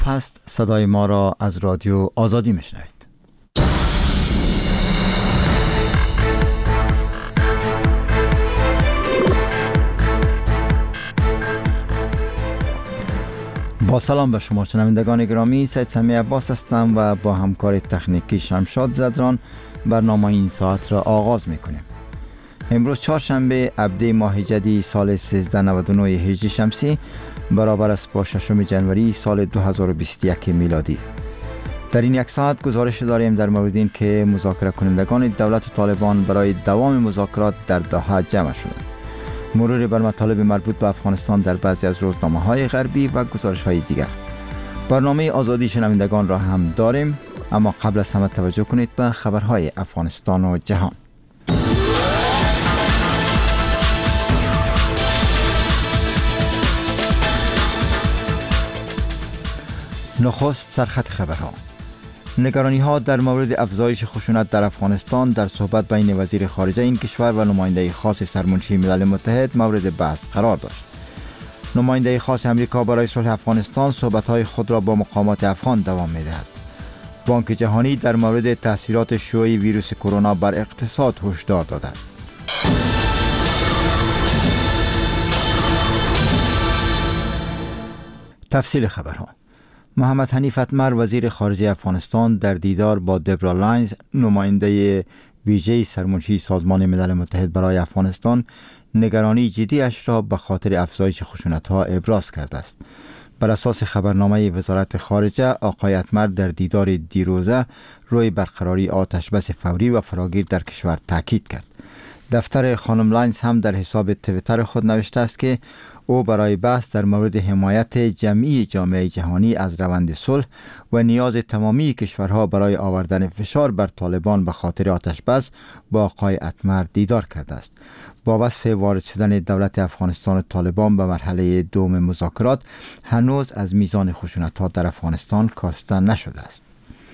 پست صدای ما را از رادیو آزادی میشنوید. با سلام به شما شنوندگان گرامی، سید سمیع عباس هستم و با همکار تکنیکی شمشاد زدران برنامه این ساعت را آغاز میکنیم. امروز چهارشنبه ابدی ماه جدی سال 1399 هجری شمسی برابر است با 6 جنوری سال 2021 میلادی. در این یک ساعت گزارش داریم در مورد این که مذاکره کنندگان دولت و طالبان برای دوام مذاکرات در دوحه جمع شدند. مرور بر مطالب مربوط به افغانستان در بعضی از روزنامه‌های غربی و گزارش‌های دیگر. برنامه آزادی شنوندگان را هم داریم، اما قبل از همه توجه کنید به خبرهای افغانستان و جهان. نخست سرخط خبرها. نگرانی ها در مورد افزایش خشونت در افغانستان در صحبت بین وزیر خارجه این کشور و نماینده خاص سرمنشی ملل متحد مورد بحث قرار داشت. نماینده خاص امریکا برای صلح افغانستان صحبت های خود را با مقامات افغان دوام می‌دهد. بانک جهانی در مورد تاثیرات شیوع ویروس کرونا بر اقتصاد هشدار داده است. تفصیل خبرها. محمد حنیف اتمر وزیر خارجه افغانستان در دیدار با دبرا لاینز نماینده ویژه سرمنشی سازمان ملل متحد برای افغانستان نگرانی جدی اش را به خاطر افزایش خشونت‌ها ابراز کرده است. بر اساس خبرنامه وزارت خارجه، آقای اتمر در دیدار دیروزه روی برقراری آتش بس فوری و فراگیر در کشور تاکید کرد. دفتر خانم لاینز هم در حساب توییتر خود نوشته است که او برای بحث در مورد حمایت جمعی جامعه جهانی از روند صلح و نیاز تمامی کشورها برای آوردن فشار بر طالبان به خاطر آتش بس با آقای اتمر دیدار کرده است. با وصف وارد شدن دولت افغانستان و طالبان به مرحله دوم مذاکرات، هنوز از میزان خشونت‌ها در افغانستان کاسته نشده است.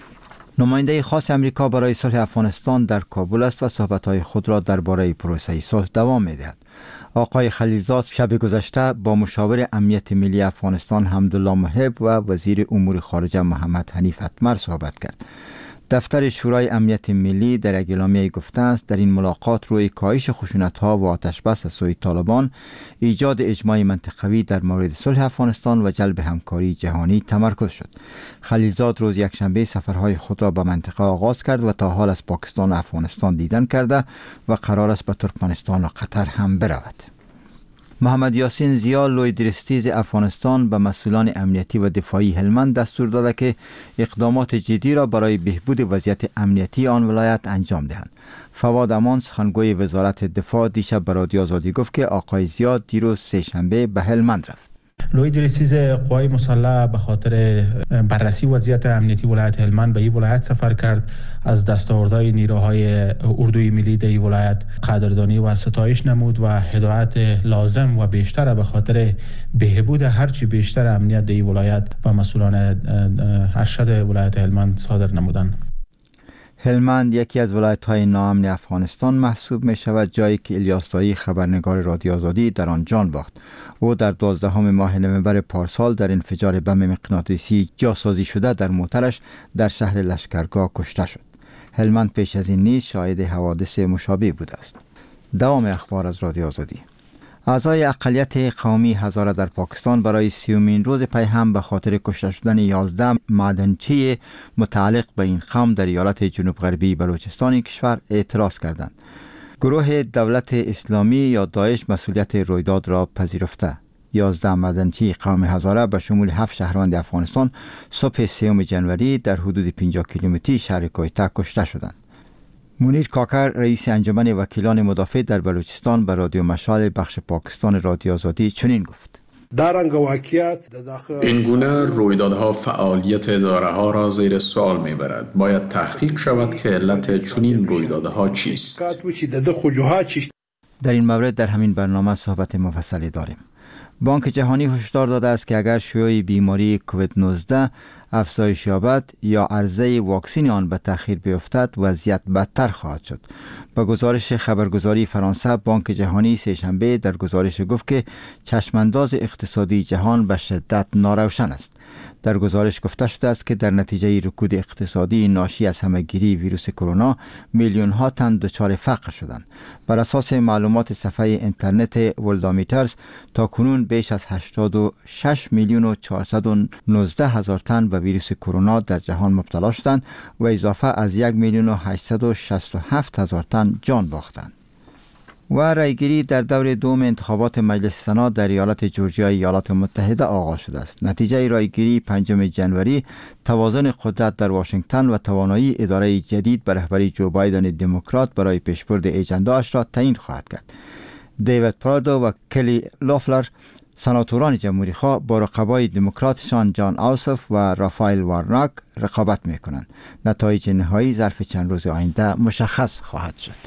نماینده خاص امریکا برای صلح افغانستان در کابل است و صحبت‌های خود را درباره پروسه صلح دوام می‌دهد. آقای خلیلزاد شب گذشته با مشاور امنیت ملی افغانستان حمدالله محب و وزیر امور خارجه محمد حنیف اتمر صحبت کرد. دفتر شورای امنیت ملی در اعلامیه گفته است در این ملاقات روی کاهش خشونت‌ها و آتش بس از سوی طالبان، ایجاد اجماع منطقوی در مورد صلح افغانستان و جلب همکاری جهانی تمرکز شد. خلیلزاد روز یکشنبه سفرهای خود را به منطقه آغاز کرد و تا حال از پاکستان و افغانستان دیدن کرده و قرار است به ترکمنستان و قطر هم برود. محمد یاسین زیا لوی درستیز افغانستان به مسئولان امنیتی و دفاعی هلمند دستور داده که اقدامات جدی را برای بهبود وضعیت امنیتی آن ولایت انجام دهند. فواد امان سخنگوی وزارت دفاع دیشب به رادیو آزادی گفت که آقای زیا دیروز سه‌شنبه به هلمند رفت. لوی درستیز قوای مسلح به خاطر بررسی وضعیت امنیتی ولایت هلمند به این ولایت سفر کرد. از دستاوردهای نیروهای اردوی ملی در این ولایت قدردانی و ستایش نمود و هدایت لازم و بیشتر به خاطر بهبود هرچی بیشتر امنیت در این ولایت و مسئولان ارشد ولایت هلمند صادر نمودند. هلمند یکی از ولایت‌های ناامن افغانستان محسوب می‌شود، جایی که الیاس دایی خبرنگار رادیو آزادی در آن جان باخت. او در 12 ماه نوامبر پارسال در انفجار بم مغناطیسی جاسازی شده در موترش در شهر لشکرگاه کشته شد. هلمند پیش از این نیز شاهد حوادث مشابه بوده است. دوام اخبار از رادیو آزادی. اعضای اقلیت قومی هزاره در پاکستان برای 30مین روز پی هم به خاطر کشته شدن 11 معدنچی متعلق به این قوم در ایالت جنوب غربی بلوچستان کشور اعتراض کردند. گروه دولت اسلامی یا داعش مسئولیت رویداد را پذیرفته. 11 معدنچی قوم هزاره به شمول 7 شهروند افغانستان صبح 3 جنوری در حدود 50 کیلومتری شهر کویته کشته شدند. منیر کاکر رئیس انجمن وکیلان مدافع در بلوچستان به رادیو مشال بخش پاکستان رادیو آزادی چنین گفت: این گونه رویدادها فعالیت اداره‌ها را زیر سوال می‌برد. باید تحقیق شود که علت چنین رویدادها چیست. در این مورد در همین برنامه صحبت مفصلی داریم. بانک جهانی هشدار داده است که اگر شیوع بیماری کووید 19 افزایش یابد یا عرضه واکسین آن به تأخیر بیفتد، وضعیت بدتر خواهد شد. با گزارش خبرگزاری فرانسه، بانک جهانی سه‌شنبه در گزارش گفت که چشمانداز اقتصادی جهان به شدت ناروشن است. در گزارش گفته شده است که در نتیجه رکود اقتصادی ناشی از همه‌گیری ویروس کرونا میلیون ها تن دچار فقر شدند. بر اساس معلومات صفحه اینترنت ورلدومیترز تا کنون بیش از 86 میلیون و 419 هزار تن به ویروس کرونا در جهان مبتلا شدند و اضافه از 1 میلیون و 867 هزار تن جان باختند. و رایگیری در دور دوم انتخابات مجلس سنا در ایالت جورجیا ایالات متحده آغاز شده است. نتیجه رایگیری 5 جنوری توازن قدرت در واشنگتن و توانایی اداره جدید به رهبری جو بایدن دموکرات برای پیشبرد اجنده‌اش را تعیین خواهد کرد. دیوید پرادو و کلی لافلر سناتوران جمهوری خواه با رقبای دموکراتشان جان آوسف و رافائل وارناک رقابت می‌کنند. نتایج نهایی ظرف چند روز آینده مشخص خواهد شد.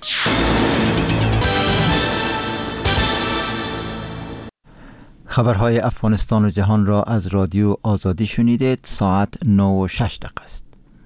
خبرهای افغانستان و جهان را از رادیو آزادی شنیدید. ساعت 9:06 است.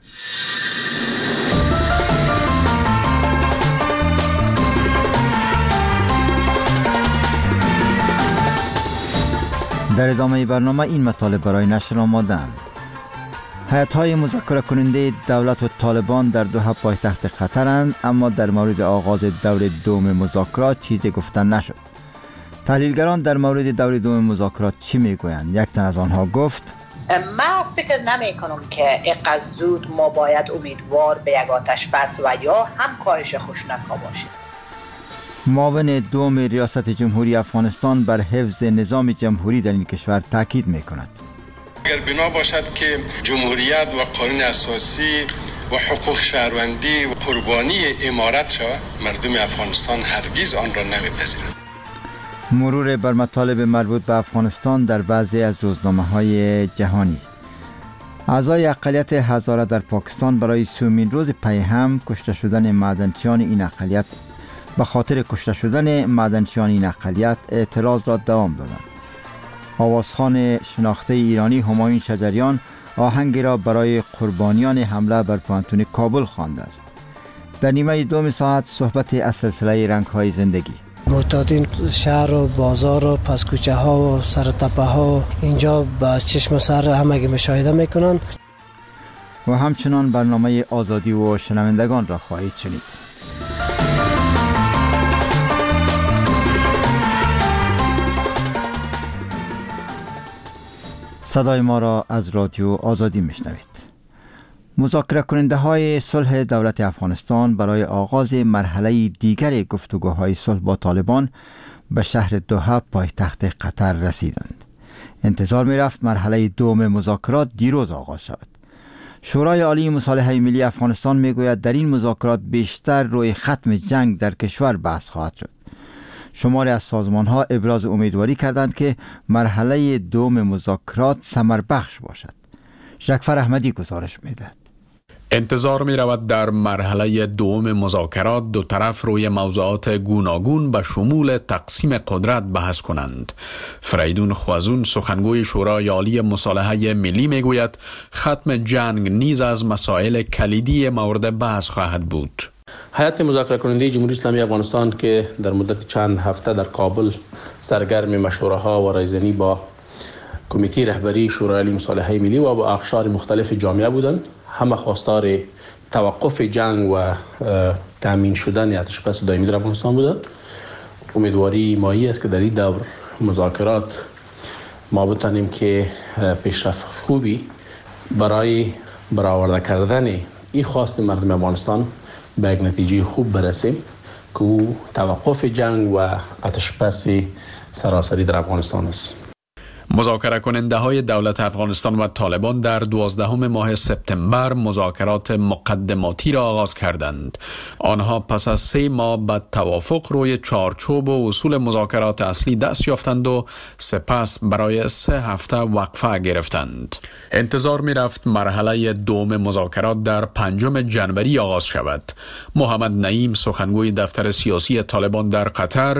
در ادامه برنامه این مطالب برای نشر آماده‌اند. هیئت‌های مذاکره کننده دولت و طالبان در دوحه پایتخت قطرند، اما در مورد آغاز دور دوم مذاکرات چیزی گفته نشد. تحلیلگران در مورد دور دوم مذاکرات چی میگویند؟ یک تن از آنها گفت: من فکر نمی کنم که اینقدر زود ما باید امیدوار به یک آتش بس و یا هم کاهش خشونت‌ها باشیم. معاون دوم ریاست جمهوری افغانستان بر حفظ نظام جمهوری در این کشور تاکید می‌کند. اگر بنا باشد که جمهوریت و قانون اساسی و حقوق شهروندی و قربانی امارت شود، مردم افغانستان هرگز آن را نمی‌پذیرند. مرور بر مطالب مربوط به افغانستان در بعضی از روزنامه‌های جهانی. اعضای اقلیت هزاره در پاکستان برای سومین روز پی هم کشته شدن معدنچیان این اقلیت به خاطر کشته شدن معدنچیان این اقلیت اعتراض را دوام دادند. آوازخوان شناخته ایرانی همایون شجریان آهنگی را برای قربانیان حمله بر پوهنتون کابل خوانده است. در نیمه دوم ساعت صحبت از سلسله رنگ‌های زندگی. معتادین شهر و بازار و پس کوچه ها و سر تپه ها اینجا با چشم سر همگی مشاهده میکنند. و همچنان برنامه آزادی و شنوندگان را خواهید شنید. صدای ما را از رادیو آزادی میشنوید. مذاکره کننده های صلح دولت افغانستان برای آغاز مرحله دیگر گفتگوهای صلح با طالبان به شهر دوحه پایتخت قطر رسیدند. انتظار می رفت مرحله دوم مذاکرات دیروز آغاز شود. شورای عالی مصالحه ملی افغانستان می گوید در این مذاکرات بیشتر روی ختم جنگ در کشور بحث خواهد شد. شماری از سازمان ها ابراز امیدواری کردند که مرحله دوم مذاکرات ثمربخش باشد. ژکفر احمدی گزارش می‌دهد. انتظار می رود در مرحله دوم مذاکرات دو طرف روی موضوعات گوناگون به شمول تقسیم قدرت بحث کنند. فریدون خوازون سخنگوی شورای عالی مصالحه ملی می گوید ختم جنگ نیز از مسائل کلیدی مورد بحث خواهد بود. هیئت مذاکره کننده جمهوری اسلامی افغانستان که در مدت چند هفته در کابل سرگرم مشوره ها و رایزنی با کمیته رهبری شورای عالی مصالحه ملی و با اقشار مختلف جامعه بودند، همه خواستار توقف جنگ و تامین شدن آتش‌بس دائمی در افغانستان بودند. امیدواری مایی است که در این دور مذاکرات ما بتانیم که پیشرفت خوبی برای برآورده کردن این خواست مردم افغانستان به یک نتیجه خوب برسیم که او توقف جنگ و آتش‌بس سراسری در افغانستان است. مذاکره کننده های دولت افغانستان و طالبان در 12 ماه سپتامبر مذاکرات مقدماتی را آغاز کردند. آنها پس از 3 ماه به توافق روی چارچوب و اصول مذاکرات اصلی دست یافتند و سپس برای 3 هفته وقفه گرفتند. انتظار می رفت مرحله دوم مذاکرات در 5 جنوری آغاز شود. محمد نعیم سخنگوی دفتر سیاسی طالبان در قطر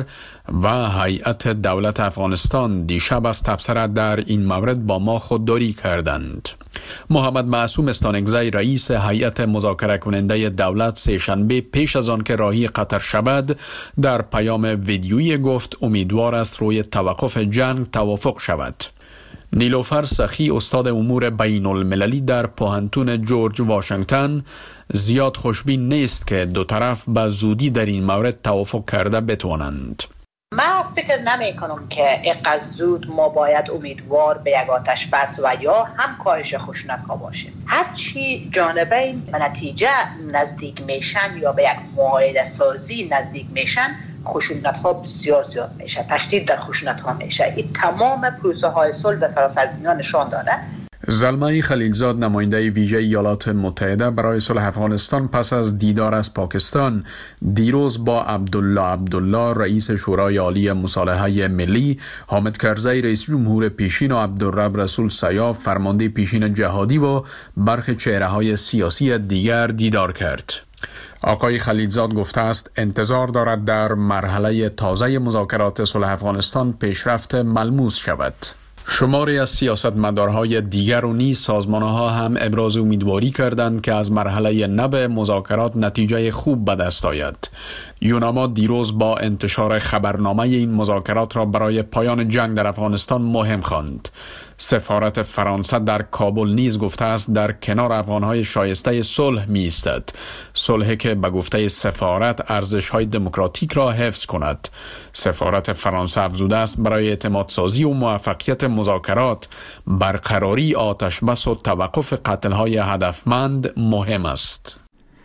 و هیئت دولت افغانستان دیشب از تبصره در این مورد با ما خودداری کردند. محمد معصوم استانکزی رئیس هیئت مذاکره کننده دولت سه‌شنبه پیش از آن که راهی قطر شود در پیام ویدیویی گفت امیدوار است روی توقف جنگ توافق شود. نیلوفر سخی استاد امور بین المللی در پوهنتون جورج واشنگتن زیاد خوشبین نیست که دو طرف به زودی در این مورد توافق کرده بتوانند. من فکر نمی کنم که اینقدر زود ما باید امیدوار به یک آتش بس و یا هم کاهش خشونت ها باشیم. هرچی جانبین به نتیجه نزدیک میشن یا به یک معاهده سازی نزدیک میشن، خشونت ها بسیار زیاد میشه، تشدید در خشونت ها میشه. این تمام پروسه های صلح در سراسر دنیا نشان داده. زلمه خلیلزاد نماینده ویژه ایالات متحده برای صلح افغانستان پس از دیدار از پاکستان دیروز با عبدالله رئیس شورای عالی مصالحه ملی، حامد کرزی رئیس جمهور پیشین و عبدالرب رسول سیاف فرمانده پیشین جهادی و برخی چهره‌های سیاسی دیگر دیدار کرد. آقای خلیلزاد گفته است انتظار دارد در مرحله تازه مذاکرات صلح افغانستان پیشرفت ملموس شود. شماری از سیاستمدارهای دیگر و نیز سازمانها هم ابراز امیدواری کردند که از مرحله نو مذاکرات نتیجه خوب به دست آید. یوناما دیروز با انتشار خبرنامه این مذاکرات را برای پایان جنگ در افغانستان مهم خواند. سفارت فرانسه در کابل نیز گفته است در کنار افغانهای شایسته صلح می ایستد. صلحی که به گفته سفارت ارزش‌های دموکراتیک را حفظ کند. سفارت فرانسه افزوده است برای اعتماد سازی و موفقیت مذاکرات برقراری آتش بس و توقف قتل‌های هدفمند مهم است.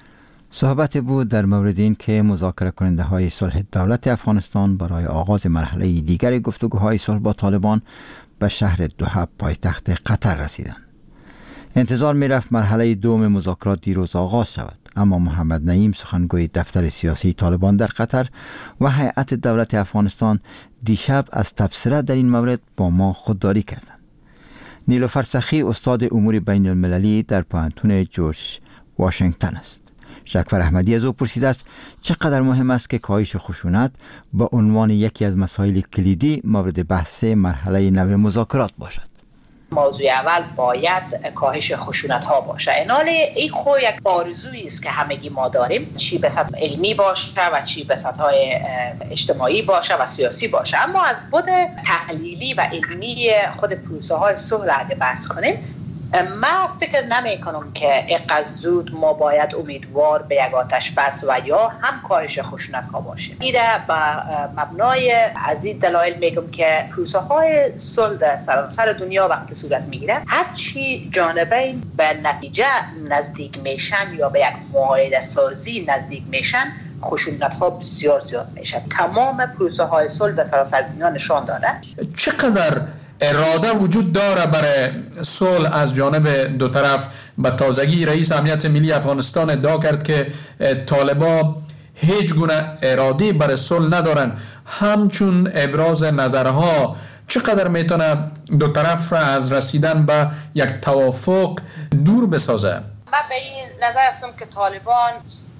صحبت بود در مورد این که مذاکره کننده های صلح دولت افغانستان برای آغاز مرحله دیگر گفتگوهای صلح با طالبان به شهر دوحه پایتخت قطر رسیدند. انتظار می رفت مرحله دوم مذاکرات دیروز آغاز شود، اما محمد نعیم سخنگوی دفتر سیاسی طالبان در قطر و هیئت دولت افغانستان دیشب از تبصره در این مورد با ما خودداری کردند. نیلوفر سخی استاد امور بین المللی در پوهنتون جورج واشنگتن است. شکفر احمدی از او پرسیده است چقدر مهم است که کاهش خشونت با عنوان یکی از مسائل کلیدی مورد بحث مرحله نو مذاکرات باشد. موضوع اول باید کاهش خشونت ها باشه. این خو یک آرزویی است که همگی ما داریم، چی به سطح علمی باشه و چی به سطح اجتماعی باشه و سیاسی باشه. اما از بعد تحلیلی و علمی خود پروسه های صلح اگه بحث کنیم، من فکر نمی کنم که اینقدر زود ما باید امیدوار به یک آتش بس و یا هم کاهش خشونت ها باشیم. ایره به مبنای از این دلایل میگم که پروسه های صلح در سراسر دنیا وقتی صورت میگیره، هرچی جانبین به نتیجه نزدیک میشن یا به یک معاهده سازی نزدیک میشن، خشونت ها بسیار زیاد میشه. تمام پروسه های صلح در سراسر دنیا نشان داده. چقدر اراده وجود داره برای صلح از جانب دو طرف؟ به تازگی رئیس امنیت ملی افغانستان ادعا کرد که طالبان هیچ گونه اراده برای صلح ندارن. همچون ابراز نظرها چقدر میتونه دو طرف از رسیدن به یک توافق دور بسازه؟ من به این نظر هستم که طالبان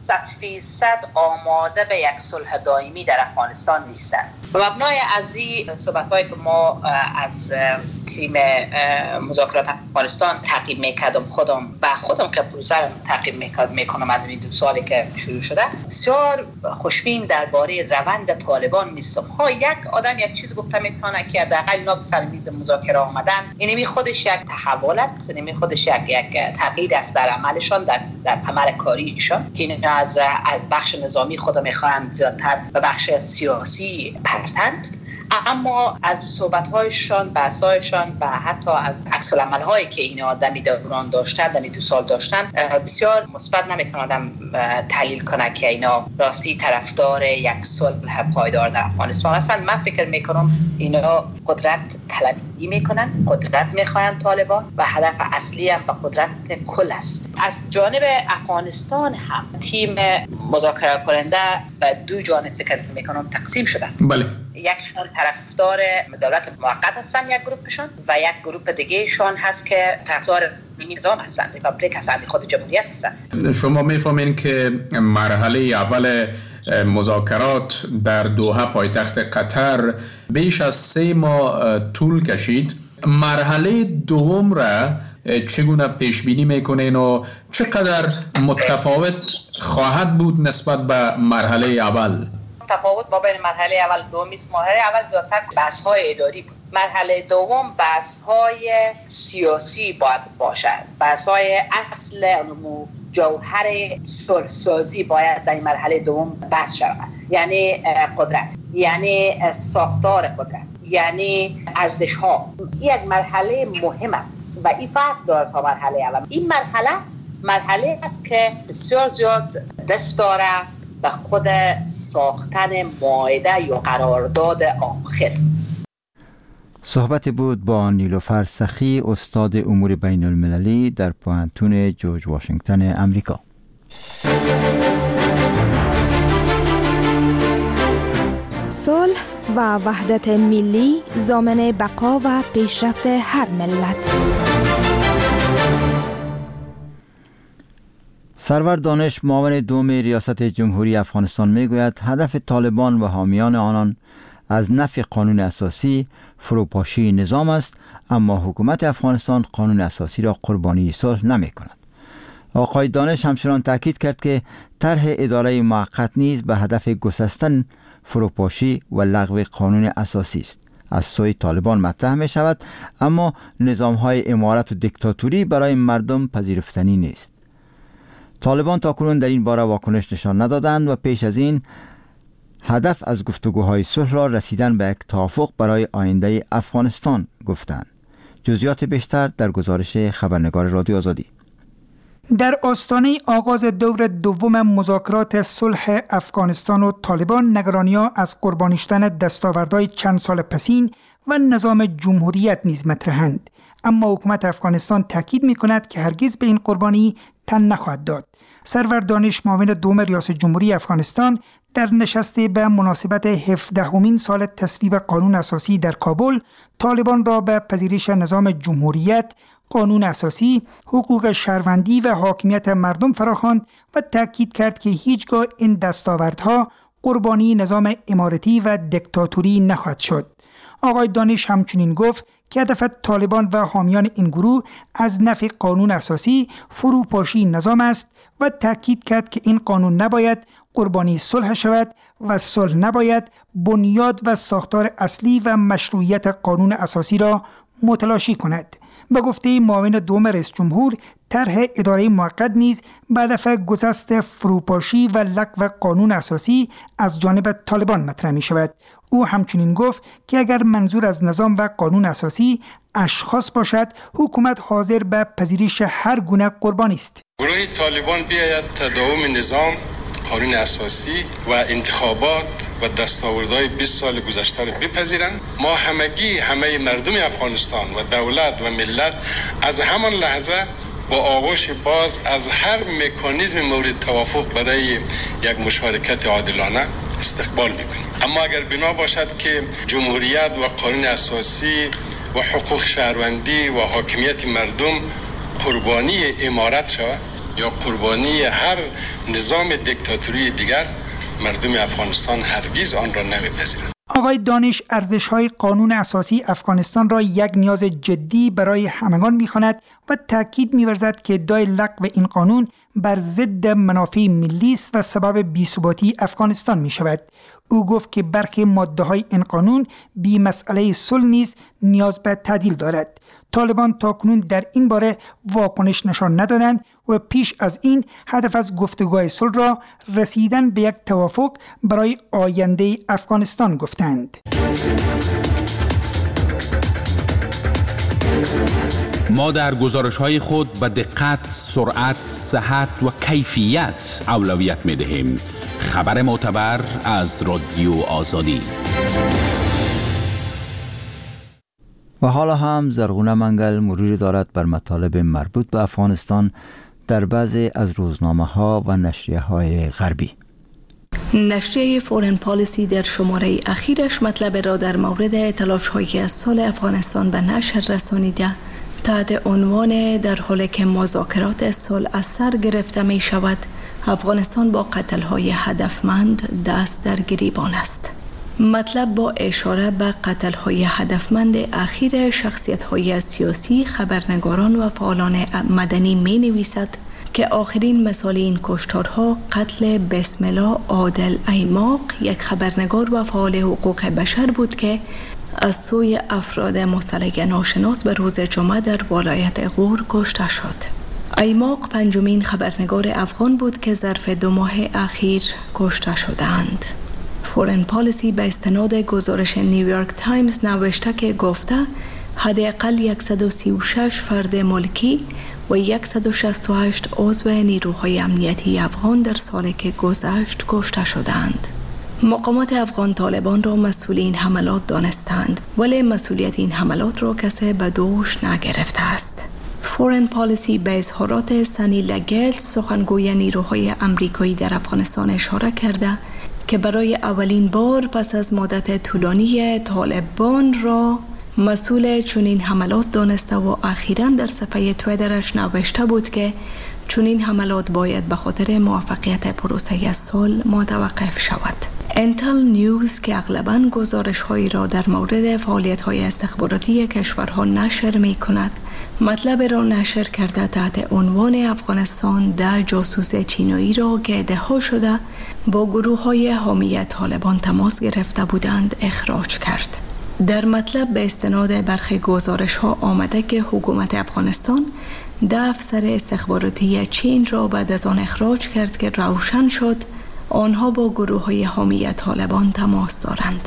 100% آماده به یک صلح دائمی در افغانستان نیستند. به مبنای از این صحبت‌هایی که ما از تیم مذاکرات افغانستان تعقیب میکردم، خودم که پروسه تعقیب میکنم از این 2 سالی که شروع شده، بسیار خوشبین درباره روند طالبان نیستم. یک آدم یک چیز گفته میتونه که حداقل اینا به سر میز مذاکره آمدن، اینمی خودش یک تحول است، اینمی خودش یک تغییر است در عملشان، در عمل کاریشان، که اینا از بخش نظامی خود میخوان زیادتر به بخش سیاسی پرتند. اما از صحبت‌هایشان، بحث‌هایشان و حتی از عکس‌العمل‌هایی که اینا دمی دوران داشتن، دمی 2 سال داشتن، بسیار مثبت نمیتونه آدم تحلیل کنه که اینا راستی طرفدار یک صلح پایدار در افغانستان هستن. من فکر میکنم اینا قدرت طلبی میکنن، قدرت میخواین طالبان و هدف اصلی هم به قدرت کل است. از جانب افغانستان هم تیم مذاکره کننده به 2 جانب فکر میکنم تقسیم شدن. بله. یکشون طرفدار دولت موقت هستن، یک گروپشون، و یک گروپ دیگه شون هست که طرفدار نظام هستن، ریپابلیک هستن، خود جمهوریت هستن. شما میفهمین که مرحله اول مذاکرات در دوحه پایتخت قطر بیش از 3 ماه طول کشید. مرحله دوم را چگونه پیش بینی میکنین و چقدر متفاوت خواهد بود نسبت به مرحله اول؟ تفاوت با بین مرحله اول و دوم است. مرحله اول زیادتر بحث‌های اداری بود. مرحله دوم بحث‌های سیاسی باید باشد. بحث‌های اصل جوهر صلح‌سازی باید در این مرحله دوم بحث شود. یعنی قدرت، یعنی ساختار قدرت، یعنی ارزش‌ها. یک مرحله مهم است و این فرق داره تا مرحله اول. این مرحله است که بسیار زیاد دست داره به خود ساختن معاهده یا قرارداد آخر. صحبت بود با نیلوفر سخی، استاد امور بین المللی در پوهنتون جورج واشنگتن امریکا. صلح و وحدت ملی ضامن بقا و پیشرفت هر ملت. سرور دانش، معاون دوم ریاست جمهوری افغانستان میگوید هدف طالبان و حامیان آنان از نفی قانون اساسی فروپاشی نظام است، اما حکومت افغانستان قانون اساسی را قربانی صلح نمی کند. آقای دانش همچنان تاکید کرد که طرح اداره موقت نیز به هدف گسستن فروپاشی و لغو قانون اساسی است. از سوی طالبان مطرح می شود، اما نظام‌های امارت و دیکتاتوری برای مردم پذیرفتنی نیست. طالبان تاکنون در این باره واکنش نشان ندادند و پیش از این هدف از گفتگوهای صلح را رسیدن به یک توافق برای آینده افغانستان گفتند. جزئیات بیشتر در گزارش خبرنگار رادیو آزادی. در آستانه آغاز دور دوم مذاکرات صلح افغانستان و طالبان، نگرانی‌ها از قربانی شدن دستاوردهای چند سال پسین و نظام جمهوریت نیز مطرحند، اما حکومت افغانستان تاکید می‌کند که هرگز به این قربانی تن نخواهد داد. سرور دانش، معاون دوم ریاست جمهوری افغانستان، در نشستی به مناسبت 17مین سال تصویب قانون اساسی در کابل، طالبان را به پذیرش نظام جمهوریت، قانون اساسی، حقوق شهروندی و حاکمیت مردم فراخواند و تاکید کرد که هیچگاه این دستاوردها قربانی نظام امارتی و دیکتاتوری نخواهد شد. آقای دانش همچنین گفت که هدف طالبان و حامیان این گروه از نفی قانون اساسی فروپاشی نظام است و تاکید کرد که این قانون نباید قربانی صلح شود و صلح نباید بنیاد و ساختار اصلی و مشروعیت قانون اساسی را متلاشی کند. به گفته معاون دوم رئیس جمهور، طرح اداره موقت نیز به هدف گسست فروپاشی و لغو قانون اساسی از جانب طالبان مطرح می شود. او همچنین گفت که اگر منظور از نظام و قانون اساسی اشخاص باشد، حکومت حاضر به پذیرش هر گونه قربانی است. گروه طالبان بیاید تداوم نظام، قانون اساسی و انتخابات و دستاوردهای 20 سال گذشته را بپذیرند. ما همه مردم افغانستان و دولت و ملت از همان لحظه با آغوش باز از هر مکانیزم مورد توافق برای یک مشارکت عادلانه استقبال میکنیم. اما اگر بنا باشد که جمهوریت و قانون اساسی و حقوق شهروندی و حاکمیت مردم قربانی امارت شود یا قربانی هر نظام دیکتاتوری دیگر، مردم افغانستان هرگز آن را نمیپذیرند. آقای دانش ارزش‌های قانون اساسی افغانستان را یک نیاز جدی برای همگان می‌خواند و تاکید می‌ورزد که ادعای لغو این قانون بر ضد منافع ملی است و سبب بی‌ثباتی افغانستان می‌شود. او گفت که برخی ماده‌های این قانون بی مسئله صلح نیز نیاز به تعدیل دارد. طالبان تاکنون در این باره واکنش نشان ندادند و پیش از این هدف از گفتگوهای صلح را رسیدن به یک توافق برای آینده افغانستان گفتند. ما در گزارش‌های خود به دقت، سرعت، صحت و کیفیت اولویت می‌دهیم. خبر معتبر از رادیو آزادی. و حالا هم زرغونه منگل مروری دارد بر مطالب مربوط به افغانستان در بعضی از روزنامه‌ها و نشریه‌های غربی. نشریه فورن پالیسی در شماره اخیرش مطلب را در مورد تلاش‌های صلح افغانستان به نشر رسانیده تحت عنوان در حالی که مذاکرات صلح از سر گرفته می شود، افغانستان با قتل‌های هدفمند دست در گریبان است. مطلب با اشاره به قتل‌های هدفمند اخیر شخصیت‌های سیاسی، خبرنگاران و فعالان مدنی می‌نویسد که آخرین مثال این کشتارها قتل بسم الله عادل ایماق، یک خبرنگار و فعال حقوق بشر بود که از سوی افراد مسلح ناشناس به روز جمعه در ولایت غور کشته شد. ایماق پنجمین خبرنگار افغان بود که ظرف 2 ماه اخیر کشته شدند. فورن پالیسی به استناد گزارش نیویورک تایمز نوشته که گفته حداقل 136 فرد ملکی و 168 عضو نیروهای امنیتی افغان در سالی که گذشت کشته شدند. مقامات افغان طالبان را مسئول این حملات دانستند، ولی مسئولیت این حملات را کسی به دوش نگرفته است. فورن پالیسی به اظهارات سنی لگل سخنگوی نیروهای امریکایی در افغانستان اشاره کرده که برای اولین بار پس از مدت طولانی طالبان را مسئول چنین حملات دانسته و اخیراً در صفحه تویترش نوشته بود که چنین حملات باید به خاطر موفقیت پروسه صلح متوقف شود. انتل نیوز که اغلباً گزارش‌هایی را در مورد فعالیت‌های استخباراتی کشورها نشر می‌کند، مطلب را نشر کرده تحت عنوان افغانستان ده جاسوس چینایی را که ادعا شده با گروه‌های حامی طالبان تماس گرفته بودند اخراج کرد. در مطلب به استناد برخی گزارش‌ها آمده که حکومت افغانستان 10 افسر استخباراتی چین را بعد از آن اخراج کرد که روشن شد آنها با گروه‌های حامی طالبان تماس دارند.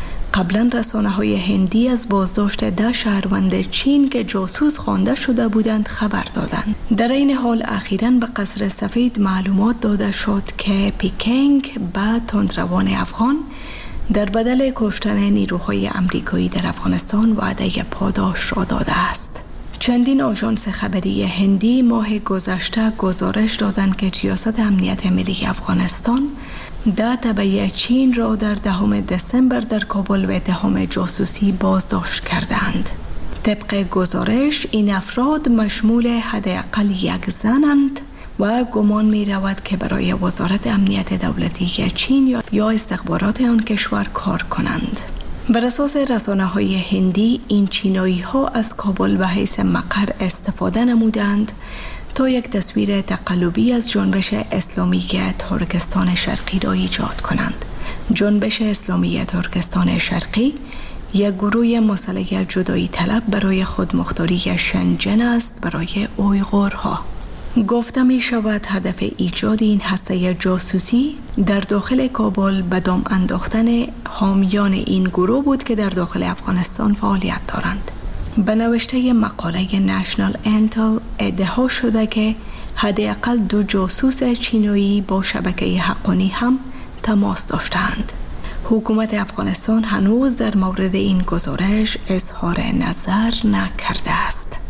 قبلا رسانه‌های هندی از بازداشت 10 شهروند چین که جاسوس خوانده شده بودند خبر دادند. در این حال اخیراً به قصر سفید معلومات داده شد که پکینگ به تندروان افغان در بدل کشتن نیروهای امریکایی در افغانستان وعده پاداش را داده است. چندین آژانس خبری هندی ماه گذشته گزارش دادند که ریاست امنیت ملی افغانستان 10 تبع چین را در 10 دسامبر در کابل به اتهام جاسوسی بازداشت کردند. طبق گزارش این افراد مشمول حداقل 1 زنند و گمان می رود که برای وزارت امنیت دولتی چین یا استخبارات آن کشور کار کنند. بر اساس رسانه‌های هندی این چینایی ها از کابل به حیث مقر استفاده نمودند تا یک تصویر تقلبی از جنبش اسلامی ترکستان شرقی را ایجاد کنند. جنبش اسلامی ترکستان شرقی یک گروه مسلح جدایی طلب برای خودمختاری شنجن است برای اویغورها. گفته می شود هدف ایجاد این هسته جاسوسی در داخل کابل به دام انداختن حامیان این گروه بود که در داخل افغانستان فعالیت دارند. به نوشته مقاله نشنال انتل ادعا شده که حداقل 2 جاسوس چینایی با شبکه حقانی هم تماس داشتند. حکومت افغانستان هنوز در مورد این گزارش اظهار نظر نکرده است.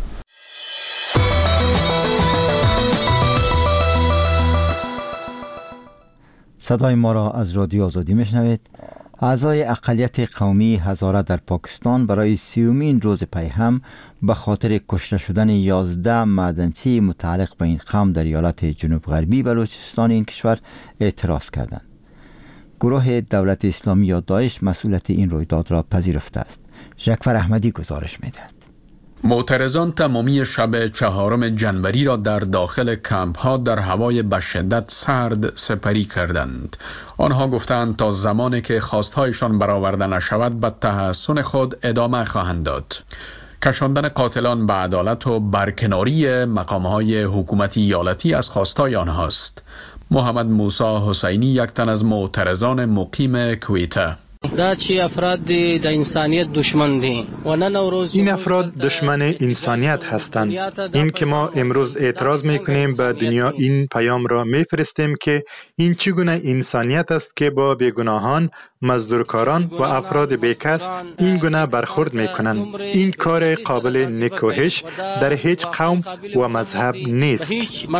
صدای ما را از رادیو آزادی میشنوید. اعضای اقلیت قومی هزاره در پاکستان برای 30مین روز پی هم به خاطر کشته شدن 11 معدنچی متعلق به این قوم در ایالت جنوب غربی بلوچستان این کشور اعتراض کردند. گروه دولت اسلامی یا داعش مسئولیت این رویداد را پذیرفته است. جعفر احمدی گزارش می‌دهد. معترضان تمامی شب 4 جنوری را در داخل کمپ ها در هوای به شدت سرد سپری کردند. آنها گفتند تا زمانی که خواستهایشان برآورده نشود به تحصن خود ادامه خواهند داد. کشاندن قاتلان به عدالت و برکناری مقامهای حکومتی ایالتی از خواستهای آنهاست. محمد موسی حسینی یک تن از معترضان مقیم کویته: این افراد دشمن انسانیت هستند. این که ما امروز اعتراض میکنیم به دنیا این پیام را میفرستیم که این چگونه انسانیت است که با بیگناهان، مزدورکاران و افراد بیکس این گونه برخورد میکنند. این کار قابل نکوهش در هیچ قوم و مذهب نیست.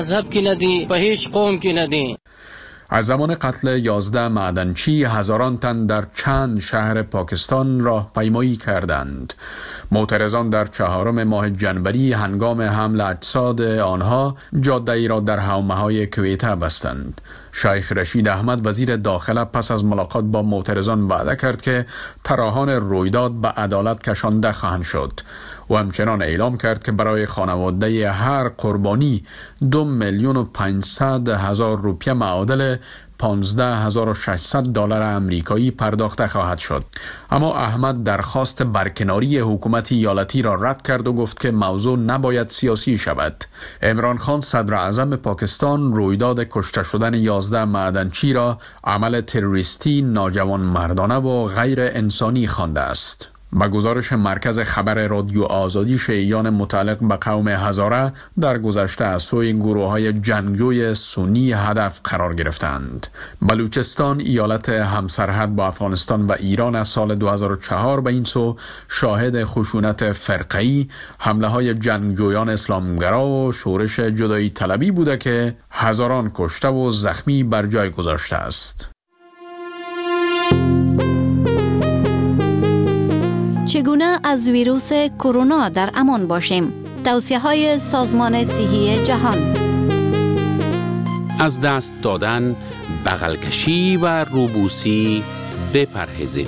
از زمان قتل 11 معدنچی هزاران تن در چند شهر پاکستان راهپیمایی کردند. معترضان در 4 ماه جنوری هنگام حمل اجساد آنها جاده ای را در حومه‌های کویته بستند. شیخ رشید احمد وزیر داخله پس از ملاقات با معترضان وعده کرد که طراحان رویداد به عدالت کشانده خواهند شد و همچنان اعلام کرد که برای خانواده هر قربانی 2,500,000 روپیه معادل 15600 دلار امریکایی پرداخته خواهد شد. اما احمد درخواست برکناری حکومت ایالتی را رد کرد و گفت که موضوع نباید سیاسی شود. عمران خان صدر اعظم پاکستان رویداد کشته شدن 11 معدنچی را عمل تروریستی، ناجوان مردانه و غیر انسانی خوانده است. با گزارش مرکز خبر رادیو آزادی، شیعیان متعلق به قوم هزاره در گذشته از سوی گروه‌های جنگجوی سنی هدف قرار گرفتند. بلوچستان، ایالت همسرحد با افغانستان و ایران، از سال 2004 به این سو شاهد خشونت فرقه‌ای، حمله‌های جنگجویان اسلامگرا و شورش جدایی طلبی بوده که هزاران کشته و زخمی بر جای گذاشته است. چگونه از ویروس کرونا در امان باشیم؟ توصیه‌های سازمان صحی جهان. از دست دادن، بغل کشی و روبوسی بپرهیزید.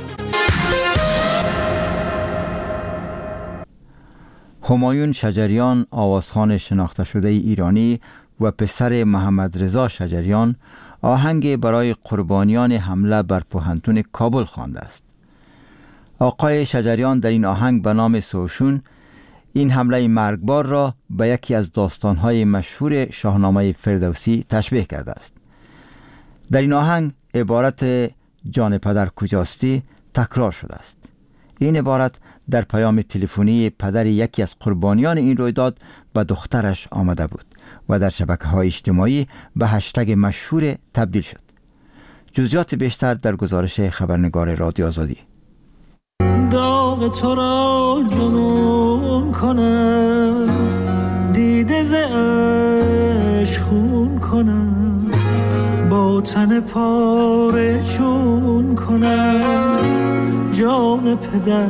همایون شجریان، آوازخوان شناخته شده ایرانی و پسر محمد رضا شجریان، آهنگ برای قربانیان حمله بر پوهنتون کابل خوانده است. آقای شجریان در این آهنگ به نام سوشون این حمله مرگبار را به یکی از داستانهای مشهور شاهنامه فردوسی تشبیه کرده است. در این آهنگ عبارت جان پدر کجاستی تکرار شده است. این عبارت در پیام تلفنی پدر یکی از قربانیان این رویداد به دخترش آمده بود و در شبکه‌های اجتماعی به هشتگ مشهور تبدیل شد. جزئیات بیشتر در گزارش خبرنگار رادیو آزادی. داغ تو را جنون کنم، دیده ز عشق خون کنم، با تن پاره چون کنم، جان پدر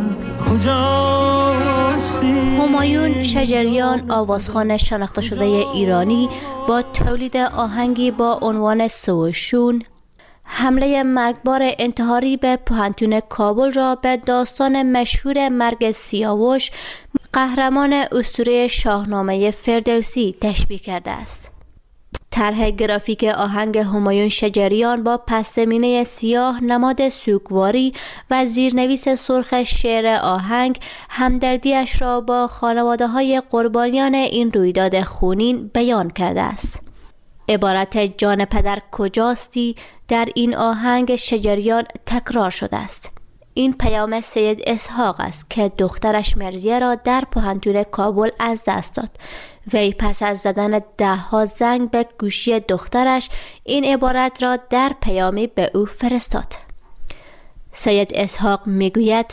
کجاستی؟ همایون شجریان، آوازخوان شناخته شده ایرانی، با تولید آهنگی با عنوان سوشون حمله مرگبار انتحاری به پوهنتون کابل را به داستان مشهور مرگ سیاوش، قهرمان اسطوره شاهنامه فردوسی، تشبیه کرده است. طرح گرافیک آهنگ همایون شجریان با پس‌زمینه سیاه، نماد سوگواری و زیرنویس سرخ شعر آهنگ همدردیش را با خانواده‌های قربانیان این رویداد خونین بیان کرده است. عبارت جان پدر کجاستی در این آهنگ شجریان تکرار شده است. این پیام سید اسحاق است که دخترش مرزیه را در پوهنتون کابل از دست داد. وی پس از زدن 10 زنگ به گوشی دخترش این عبارت را در پیامی به او فرستاد. سید اسحاق میگوید: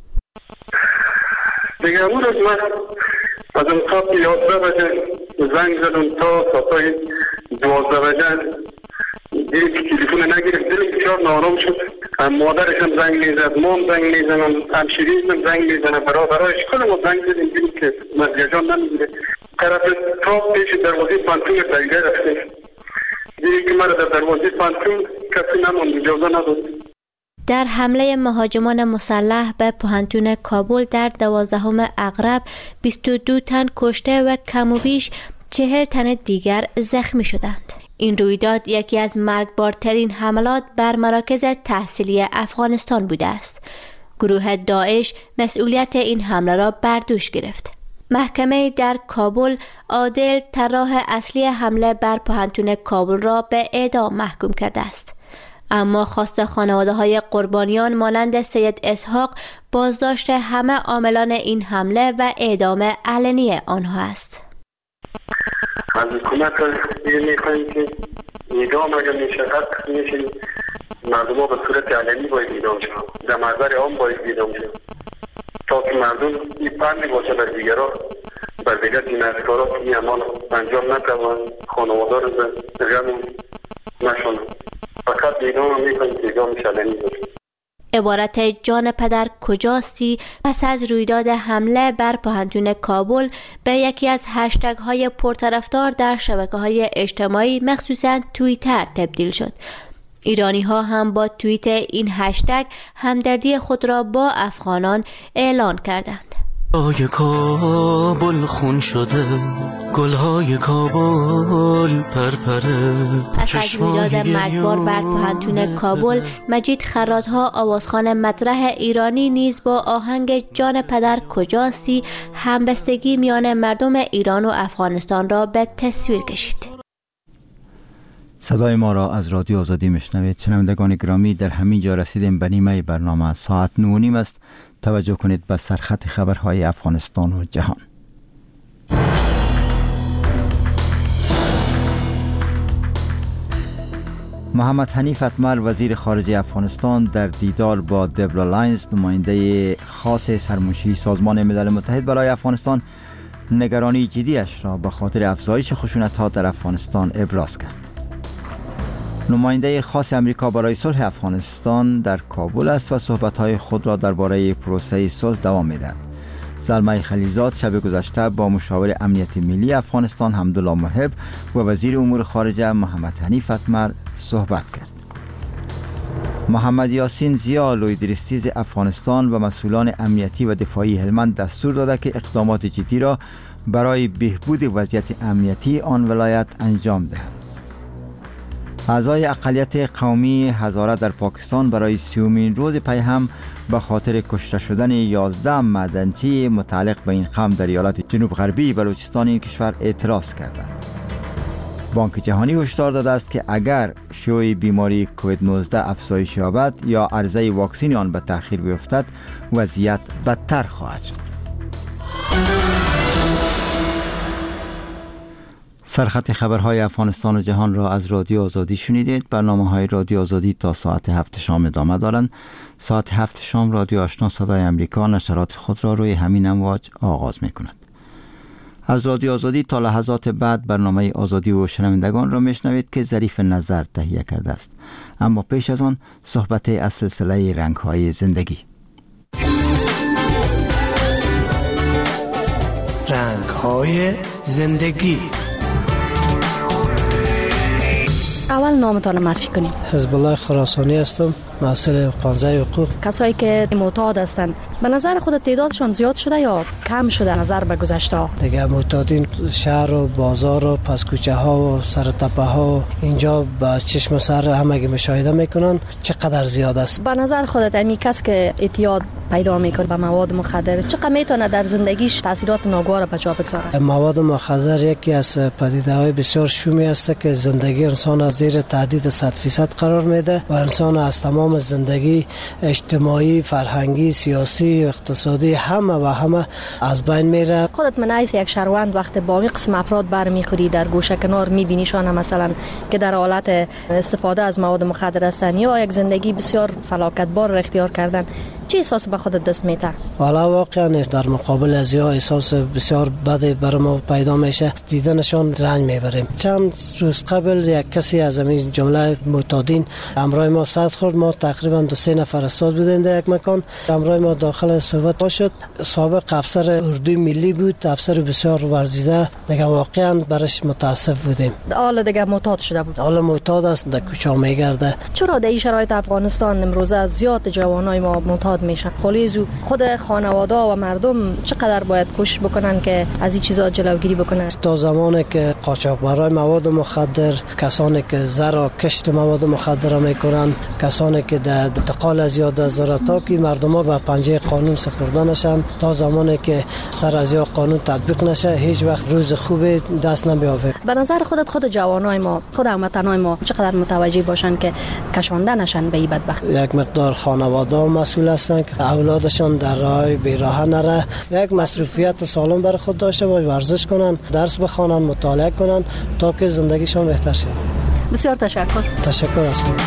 دیگه اون روز من از اون خواب 11 بجه زنگ زدم تا ساعتای 12 بجه دیدم که تلفن نگرفت، دلم بسیار نارام شد. مادرش هم زنگ میزد، مام زنگ میزنم، همشیریش هم زنگ میزنم، برادرایش کل ما زنگ زدیم، دیدیم که مرزیه جان نمیگیره. طرف تاپ پیش دروازه پانتون دیگه رفته، دیدیم که مرا در دروازه پانتون کسی نماند، اجازه نداد. در حمله مهاجمان مسلح به پوهنتون کابل در 12 اغرب 22 تن کشته و کم و بیش 40 تن دیگر زخمی شدند. این رویداد یکی از مرگبارترین حملات بر مراکز تحصیلی افغانستان بوده است. گروه داعش مسئولیت این حمله را بر دوش گرفت. محکمه در کابل عادل، طراح اصلی حمله بر پوهنتون کابل، را به اعدام محکوم کرده است. اما خواست خانواده‌های قربانیان مانند سید اسحاق بازداشت همه عاملان این حمله و اعدام علنی آنها است. از حکومت میخواهیم که اعدام اگر میشه حق میشه، مردم ها به صورت علنی باید اعدام شد، در محضر عام باید اعدام شد، تا که مردم این پندی باشه بر دیگران، بر دیگر جنایتکاران که این اعمال انجام نتوان، خانواده رو به غم نشونن. فقط اعدام میخواهیم که اعدامش علنی باشه. عبارت جان پدر کجاستی پس از رویداد حمله بر پوهنتون کابل به یکی از هشتگ های پرطرفدار در شبکه‌های اجتماعی مخصوصاً توییتر تبدیل شد. ایرانی ها هم با توییت این هشتگ همدردی خود را با افغانان اعلان کردند. های کابل خون شده، گلهای کابل پرپره. پس از رویداد مرگبار بر پوهنتون کابل، مجید خرات‌ها آوازخوان مطرح ایرانی نیز با آهنگ جان پدر کجاستی همبستگی میان مردم ایران و افغانستان را به تصویر کشید. صدای ما را از رادیو آزادی میشنوید. شنوندگان گرامی، در همین جا رسیدیم به نیمه برنامه. ساعت 9:30 است. توجه کنید به سرخط خبرهای افغانستان و جهان. محمد حنیف اتمر وزیر خارجه افغانستان در دیدار با دبرا لاینز نماینده خاص سرمنشی سازمان ملل متحد برای افغانستان نگرانی جدیش را به خاطر افزایش خشونت‌ها در افغانستان ابراز کرد. نماینده خاص امریکا برای صلح افغانستان در کابل است و صحبت‌های خود را درباره پروسه صلح دوام می‌دهد. زلمه خلیلزاد شب گذشته با مشاور امنیت ملی افغانستان حمدالله محب و وزیر امور خارجه محمد حنیف اتمر صحبت کرد. محمد یاسین زیا لویدرستیز افغانستان و مسئولان امنیتی و دفاعی هلمند دستور داده که اقدامات جدی را برای بهبود وضعیت امنیتی آن ولایت انجام دهند. اعضای اقلیت قومی هزاره در پاکستان برای 30مین روز پی هم به خاطر کشته شدن 11 معدنچی متعلق به این قوم در ایالت جنوب غربی بلوچستان این کشور اعتراض کردند. بانک جهانی هشدار داده است که اگر شیوع بیماری کووید 19 افزایش یابد یا عرضه واکسن آن به تأخیر بیفتد، وضعیت بدتر خواهد شد. سرخط خبرهای افغانستان و جهان را از رادیو آزادی شنیدید. برنامه‌های رادیو آزادی تا ساعت 7 شام ادامه دارند. ساعت 7 شام رادیو آشنا صدای امریکا نشرات خود را روی همین امواج آغاز می‌کند. از رادیو آزادی تا لحظات بعد برنامه آزادی و شنوندگان را میشنوید که ظریف نظر تهیه کرده است. اما پیش از آن صحبت از سلسله رنگ‌های زندگی. رنگ‌های زندگی. اول نامتان معرفی کنیم. حزب الله خراسانی هستم، مسئول پانزه حقوق. کسایی که معتاد هستند به نظر خود تعدادشان زیاد شده یا کم شده نظر به گذشته ها؟ دیگه معتادین شهر و بازار و پس کوچه ها و سر تپه ها اینجا با چشم سر همگی مشاهده میکنن چقدر زیاد است. به نظر خودت امی کس که اعتیاد پیدا میکنه به مواد مخدر چقدر میتونه در زندگیش تاثیرات ناگوار به جا بگذاره؟ مواد مخدر یکی از پدیده‌های بسیار شومی است که زندگی انسان از زیر تهدید 100% قرار میده و انسان از تمام زندگی اجتماعی، فرهنگی، سیاسی، اقتصادی همه از بین میره. خودت من حیث یک شهروند وقت با این قسم افراد برمیخوری در گوشه کنار میبینیشان مثلا که در حالت استفاده از مواد مخدر هستن یا یک زندگی بسیار فلاکتبار را اختیار کردن، چه احساس به خودت دست میده؟ والا واقعا در مقابل از یا احساس بسیار بد برای ما پیدا میشه، دیدنشان رنج میبریم. چند روز قبل یک کسی از این جمله معتادین همراه ما صد خورد. ما تقریبا 2-3 نفر استاد بودیم در یک مکان. همراه ما داخل صحبت شد. سابق افسر اردوی ملی بود، افسر بسیار ورزیده. دیگه واقعا برش متاسف بودیم. حالا دیگه معتاد شده بود. حالا معتاد است، در کوچه میگرده. چرا در این شرایط افغانستان امروزه زیاد جوانای ما معتاد میشن؟ پلیس خود خانواده و مردم چقدر باید کوشش بکنن که از این چیزا جلوگیری بکنن؟ تا زمانی که قاچاقبرای مواد مخدر، کسانی که زر و کشت مواد مخدر میکنن، کسانی که در انتقال از یاد از تا که مردم ها به پنجه قانون سپرده نشن، تا زمانی که سر از یا قانون تطبیق نشه هیچ وقت روز خوب دست نمیافته. به نظر خود جوانای ما، خود هموطنای ما چقدر متوجه باشن که کشانده نشن به این بدبخت؟ یک مقدار خانواده مسئول هستن که اولادشان در راه بیراه نره، یک مصروفیت سالم برای خود داشته باشه، ورزش کنن، درس بخونن، مطالعه کنن تا که زندگیشان بهتر شه. بسیار تشکر. تشکر از شما.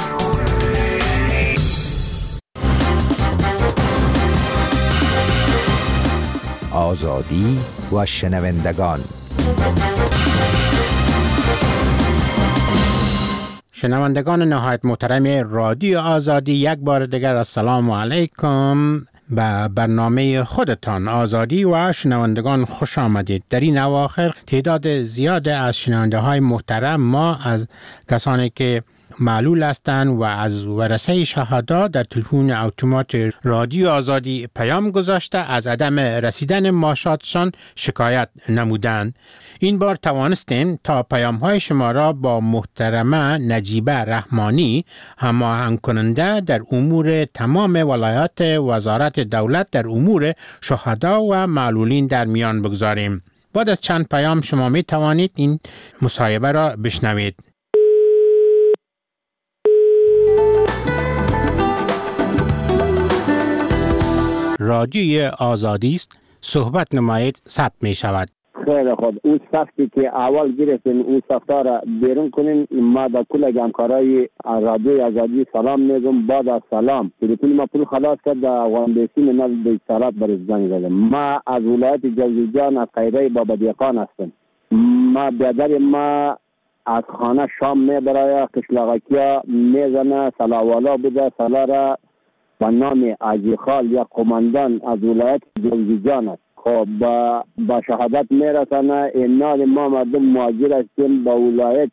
آزادی و شنوندگان. شنوندگان نهایت محترم رادیو آزادی، یک بار دیگر السلام علیکم. به برنامه خودتان آزادی و شنوندگان خوش آمدید. در این اواخر تعداد زیاد از شنونده های محترم ما از کسانی که معلول هستند و از ورثه شهدا در تلفن اتومات رادیو آزادی پیام گذاشته از عدم رسیدن معاشاتشان شکایت نمودند. این بار توانستیم تا پیام‌های شما را با محترمه نجیبه رحمانی، هماهنگ کننده در امور تمام ولایات وزارت دولت در امور شهدا و معلولین در میان بگذاریم. بعد از چند پیام شما می توانید این مصاحبه را بشنوید. رادیوی آزادی است، صحبت نمایید، ثبت می شود. خیلی خوب. اون سختی که اول گرفتین اون سختا را بیرون کنین. ما با کل همکارای رادیوی آزادی سلام میگم. بعد از سلام تلفن ما پول خلاص کرد در افغانستان ناز به اتصالات بر زنگ زدم. ما از ولایت جوزجان از خیره بابا دیقان هستم. ما بیادر ما از خانه شام میبرای قشلاقکیا میزنه. سلاوالا بوده سلا را با نام عجی خال یا قماندان از ولایت جوزجان است. خب با شهادت میرسانه. اینال ما مردم مهاجر هستیم با ولایت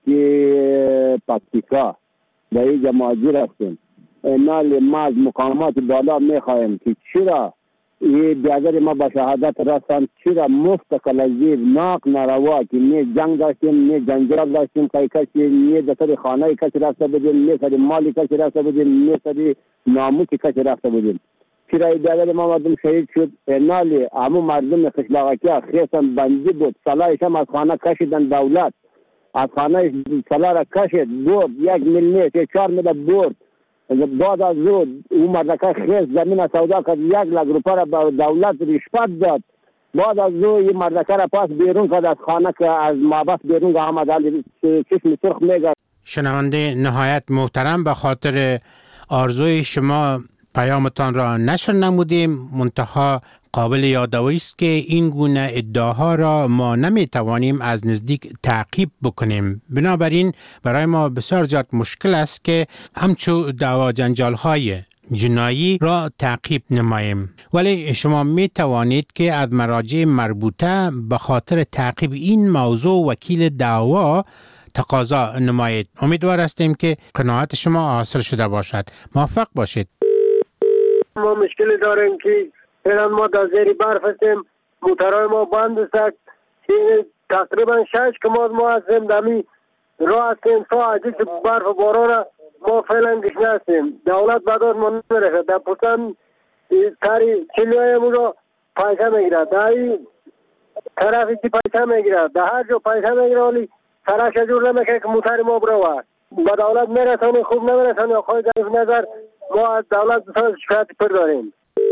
پکتیکا در اینجا مهاجر هستیم. اینال ما از مقامات بالا میخواهیم که چرا این بیادر ما با شهادت رسان، چرا مفت کلزیر ناق نروا که نه جنگ داشتیم نه جنجال داشتیم که کسی نه دسر خانه کسی رفته بودیم نه سر مالی کسی رفته بودیم نه سر ناموس کسی رفته بودیم. چرا بیادر ما مردم شهید شد. اینال همون مردم قشلاقکی خیستن بندی بود. صلاحش هم از خانه کشیدن. دولت از خانه صلاح را کشید برد. 1 میلیون 4 میلیون برد. بعد از اون مردکه خیست زمین سودا کرد. 1 لک روپیه را به دولت رشوت داد. بعد از این مردکه را پاس بیرون کرد از خانه که از محبس بیرون که آمد چشم سرخ میگه. شنونده نهایت محترم، به خاطر آرزوی شما پیامتان را نشر نمودیم. منتها قابل یادآوری است که این گونه ادعاها را ما نمیتوانیم از نزدیک تعقیب بکنیم. بنابراین برای ما بسیار زیاد مشکل است که همچو دعوا جنجال‌های جنایی را تعقیب نماییم. ولی شما می توانید که از مراجع مربوطه به خاطر تعقیب این موضوع وکیل دعوا تقاضا نمایید. امیدوار هستیم که قناعت شما حاصل شده باشد. موفق باشید. ما مشکلی داریم که فعلا ما در زیر برف هستیم. موترهای ما بند است. تقریبا 6 کماد ما هستیم دمی راه هستیم. تا عجیز برف و باران ما فعلا گشنه هستیم. دولت بعدات ما نمیرسه. در پوستان تاری چلیهای ما را پیسه میگیرد. در این طرفی که پیسه میگیرد. در هر جا پیسه میگیرد ولی سرش جور نمیکنه که موتر ما برود. با دولت میرسانه خوب نمیرسانه. آخوی گریف نظر ما از دولت بسیار شکایت پر داریم.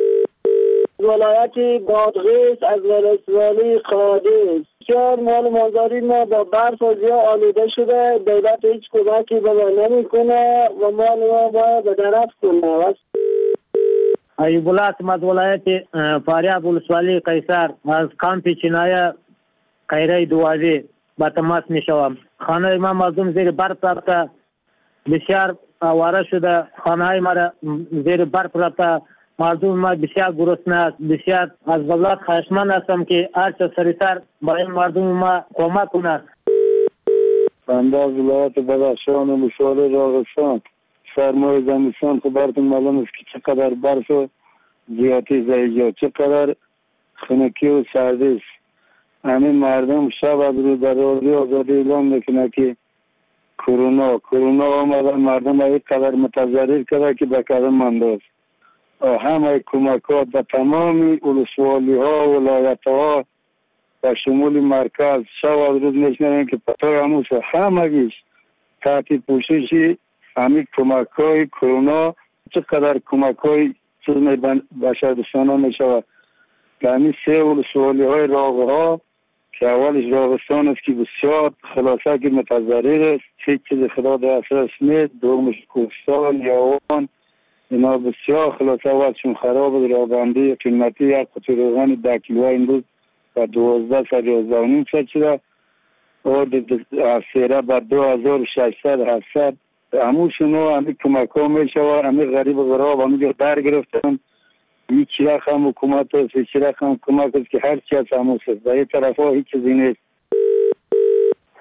ولایت بادغیس از ولسوالی قادس 4 مال مازاری ما با برف و زیا آلوده شده. دولت هیچ کمکی به ما نمیکنه و مال ما باید به درف کنه. ایوب الله از ولایت فاریاب ولسوالی قیصر از کامپ چینای قیره دوازی با تماس میشوم. خانه ما مردم زیر برف رفته، بسیار آواره شده. خانه های ما زیر برف رفته. مردم ما بسیار گرسنه است. بسیار از دولت خواهشمند هستم که هرچه سریعتر با این مردم ما کمک کند. بنده از ولایت بدخشان و مشوار راغستان سرمای زمستان خبرتون معلوم است که چقدر برف و زیادی زیجا چقدر خنکی و سردی است. همین مردم شب از رو در رادیو آزادی اعلام میکنه که کرونا آمده. مردم ها یک قدر متضرر کرده که به قدم مانده است. همه کمکات به تمام ولسوالی ها و ولایت ها و شمول مرکز شب از روز میشنویم که پتای هموش همگیش تحت پوشش همین کمک های کرونا چقدر کمک های چیز بشردوستانه می شود. که همین 3 ولسوالی های راغه ها که اولش راغستان است که بسیار خلاصه که متضرر است. هیچ چیز خدا دسترس نیست. دومش کوهستان یاوان اینا بسیار خلاصه وقتشون خراب است. رابندی قیمتی 1 قطعه روغن 10 کیلو این روز و 12 ساعت شده و سیره با 2600 700 هموشون همین کمک ها می شود. همین غریب و غراب همین در گرفتن. هیچ رقم حکومت است، هیچ رقم کمک است که هر چی از هموش است. در این طرف ها هیچ چیزی نیست.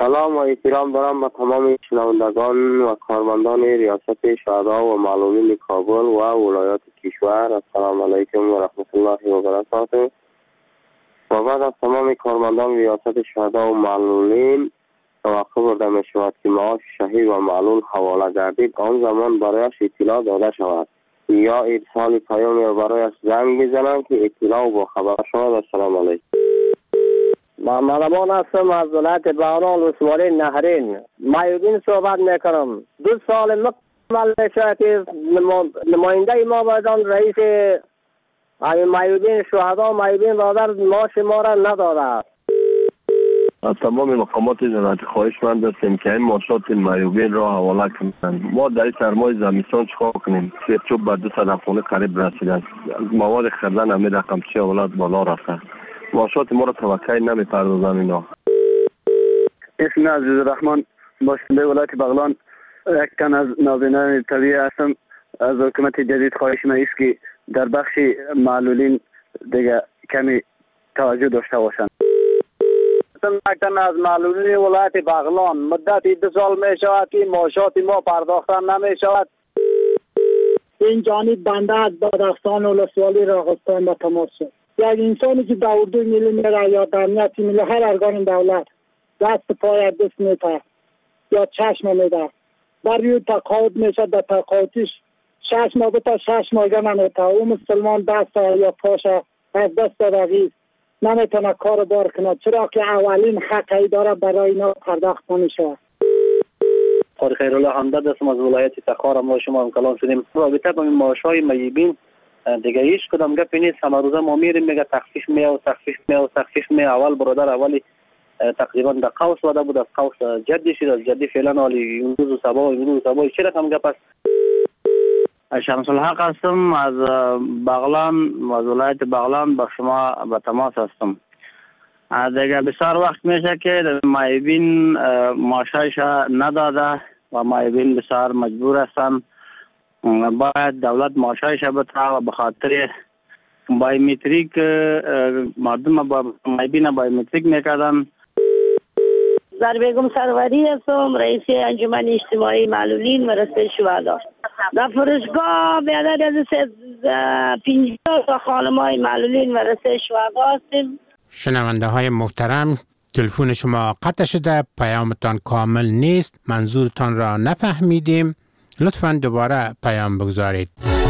سلام و احترام دارم به تمام شنوندگان و کارمندان ریاست شهدا و معلولین کابل و ولایات کشور. السلام علیکم و رحمت الله و برکاته. و بعد از تمام کارمندان ریاست شهدا و معلولین توقع برده می شود که معاش شهید و معلول حواله گردید، آن زمان برایش اطلاع داده شود یا ارسال پیام یا برایش زنگ بزنند که اطلاع و خبر شود. السلام علیکم. محمد امان هستم از ولایت بغلان ولسوالی نهرین. معیوبین صحبت میکنم. 2 سال مکمل شد که نماینده ما بودن رئیس معیوبین شهدا معیوبین برادر معاش ما را نداده. از تمام مقامات ولایت خواهش مند هستیم که این معاشات معیوبین را حواله کنند. ما در این سرمای زمستان چیکار کنیم؟ چوب به 200 افغانی قریب رسیده است. مواد خریدن همین رقمچی اولاد بالا رفته. معاشات ما را توقع نمی‌پردازن اینا. اسم عزیز الرحمن باشنده ولایت بغلان، یک تن از نابینان طبیعی هستم. از حکومت جدید خواهش ما است که در بخش معلولین دیگه کمی توجه داشته باشند. یک تن از معلولین ولایت بغلان، مدت 2 سال می شود که معاشات ما پرداخته نمی شود. این جانب بنده از بادغستان ولسوالی راغستان به تماس شد. یک انسانی که در اردو ملی میره یا در امنیت ملی هر ارگان دولت دست پای دست میده یا چشم میده، در روی تقاعد میشه، در تقاعدش 6 ماه تا 6 ماه نمیده. او مسلمان دست یا پاش از دست دادگی نمیتونه کار بار کنه، چرا که اولین حقی داره برای اینا پرداخت نمیشه. قاری خیرالله حمداد هستم از ولایت تخار. ما شما هم کلام شدیم رابطه با این معاشهای معیوبین دیگه هیچ کدام گپی نیست. همه روزه ما میریم میگه تخفیف می اول برادر اولی تقریبا در قوس وده بود، از قوس جدی شد، از جدی فعلا حالی امروز و صبح چه رقم گپ است؟ شمس الحق هستم از بغلان، از ولایت بغلان با شما به تماس هستم. دیگه بسیار وقت میشه که معیوبین معاشش نداده و معیوبین بسیار مجبور هستن. باید دولت معاشش بده و به خاطر بایومتریک مردم با معیوبین بایومتریک میکردن. زربیگم سروری هستم، رئیس انجمن اجتماعی معلولین و رسته شهدا. در فرشگاه بیادر از 50 تا خانمای معلولین و رسته شهدا هستیم. شنونده های محترم، تلفن شما قطع شده، پیامتان کامل نیست، منظورتان را نفهمیدیم، لطفاً دوباره پیام بگذارید.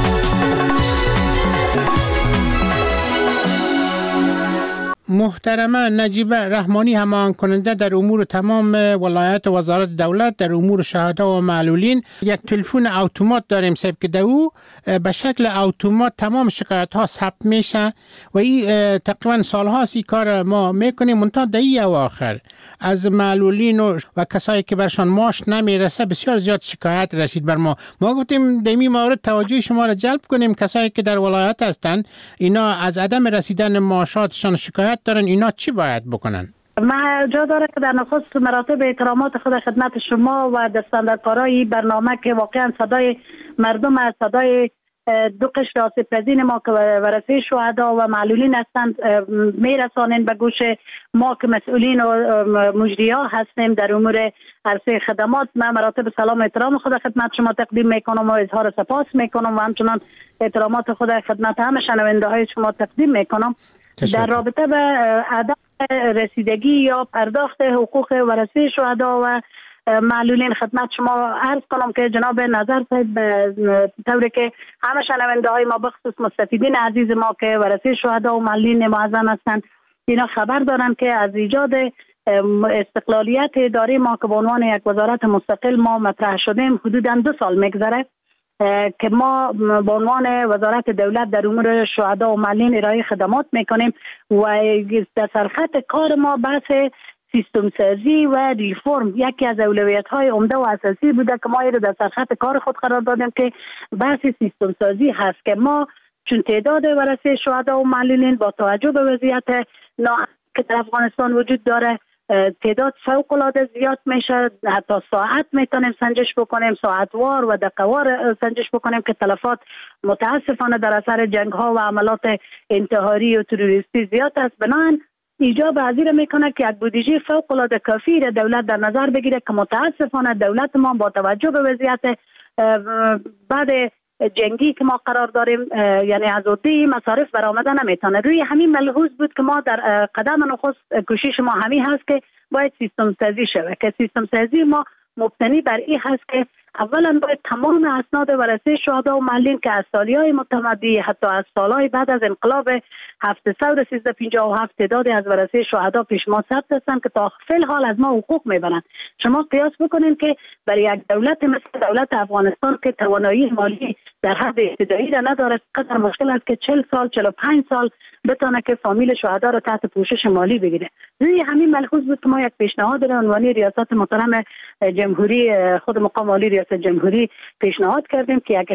محترمه نجیبه رحمانی همان کننده در امور تمام ولایت وزارت دولت در امور شهدا و معلولین، یک تلفن اتومات داریم صاحب که دو به شکل اتومات تمام شکایت ها ثبت میشه و این تقریبا سال هاست این کار ما میکنیم. منتها در این اواخر از معلولین و کسایی که برشان معاش نمیرسه بسیار زیاد شکایت رسید بر ما. ما گفتیم در این مورد توجه شما را جلب کنیم. کسایی که در ولایت هستند اینا از عدم رسیدن معاشاتشان شکایت دارن، اینا چی باید بکنن؟ ما جا داره که در نخست مراتب احترامات خود خدمت شما و دستاندرکارای برنامه که واقعا صدای مردم از صدای دو قشر آسیب‌پذیر ما که ورثه شهدا و معلولین هستند میرسانین به گوش ما که مسئولین و مجری‌ها هستیم در امور عرصه خدمات. من مراتب سلام و احترام خود خدمت شما تقدیم میکنم و اظهار سپاس میکنم و همچنان احترامات خود خدمت همه شنونده های شما تقدیم میکنم. در رابطه به عدم رسیدگی یا پرداخت حقوق ورثه شهدا و معلولین خدمت شما عرض کنم که جناب نظر صاحب طوری که همه شنونده های ما بخصوص مستفیدین عزیز ما که ورثه شهدا و معلولین معظم هستند اینا خبر دارن که از ایجاد استقلالیت اداره ما که به عنوان یک وزارت مستقل ما مطرح شدیم حدوداً 2 سال میگذره که ما به عنوان وزارت دولت در امور شهدا و معلولین ارائه خدمات میکنیم و در سرخط کار ما بحث سیستم سازی و ریفرم یکی از اولویت های عمده و اساسی بوده که ما رو در سرخط کار خود قرار دادیم که بحث سیستم سازی هست که ما چون تعداد ورثه شهدا و معلولین با توجه به وضعیت که در افغانستان وجود داره تعداد فوق العاده زیاد میشه، حتی ساعت میتونیم سنجش بکنیم، ساعتوار و دقیقوار سنجش بکنیم که تلفات متاسفانه در اثر جنگ ها و عملات انتحاری و تروریستی زیاد است. بنابراین ایجاب پذیر میکنه که یک بودجه فوق العاده کافی را دولت در نظر بگیره که متاسفانه دولت ما با توجه به وضعیت بعد جنگی که ما قرار داریم یعنی از عهده مصارف برآمده نمیتونه. روی همین ملحوظ بود که ما در قدم نخست کوشش ما همین هست که باید سیستم سازی شود که سیستم سازی ما مبتنی بر این هست که اولا باید تمام اسناد ورثه شهدا و معلولین که از سالیهای متمدی حتی از سالهای بعد از انقلاب 71357 تعداد از ورثه شهدا پیش ما ثبت هستند که تا فعل حال از ما حقوق میبرند. شما قیاس بکنید که برای یک دولت مثل دولت افغانستان که توانایی مالی در حد ابتدایی را نداره قدر مشکل است که 40 سال 45 سال بتونه که فامیل شهدا را تحت پوشش مالی بگیره. روی همین ملحوظ بود که ما یک پیشنهاد را عنوان ریاست محترم جمهوری خود مقام عالی ریاست جمهوری پیشنهاد کردیم که یک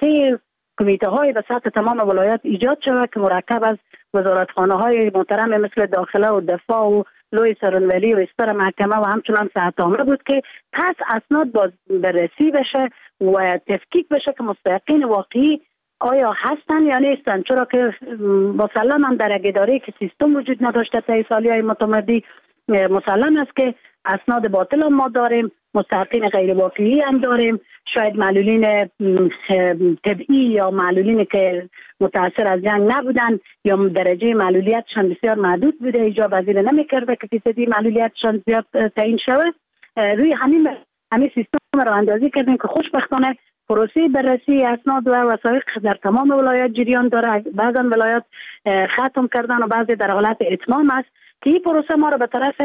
کمیته های به سطح تمام ولایات ایجاد شود که مرکب از وزارتخانه های محترم مثل داخله و دفاع و لوی سرانولی و استر محکمه و همچنان صحت عامه بود که پس اسناد باز بررسی بشه و تفکیک بشه که مستحقین واقعی آیا هستن یا نیستن، چرا که مسلما در یک اداره که سیستم وجود نداشته تا سالیهای متمدی مسلم است که اسناد باطل هم ما داریم، مستحقین غیر واقعی هم داریم، شاید معلولین طبعی یا معلولین که متاثر از جنگ نبودن یا درجه معلولیتشان بسیار محدود بوده ایجاب پذیر نمی‌کرده که فیصدی معلولیتشان زیاد تعیین شود. روی همین سیستم را اندازی کردیم که خوشبختانه پروسه بررسی اسناد و وثایق در تمام ولایات جریان داره. بعضا ولایات ختم کردن و بعضی در حالت اتمام است که این پروسه ما را به طرف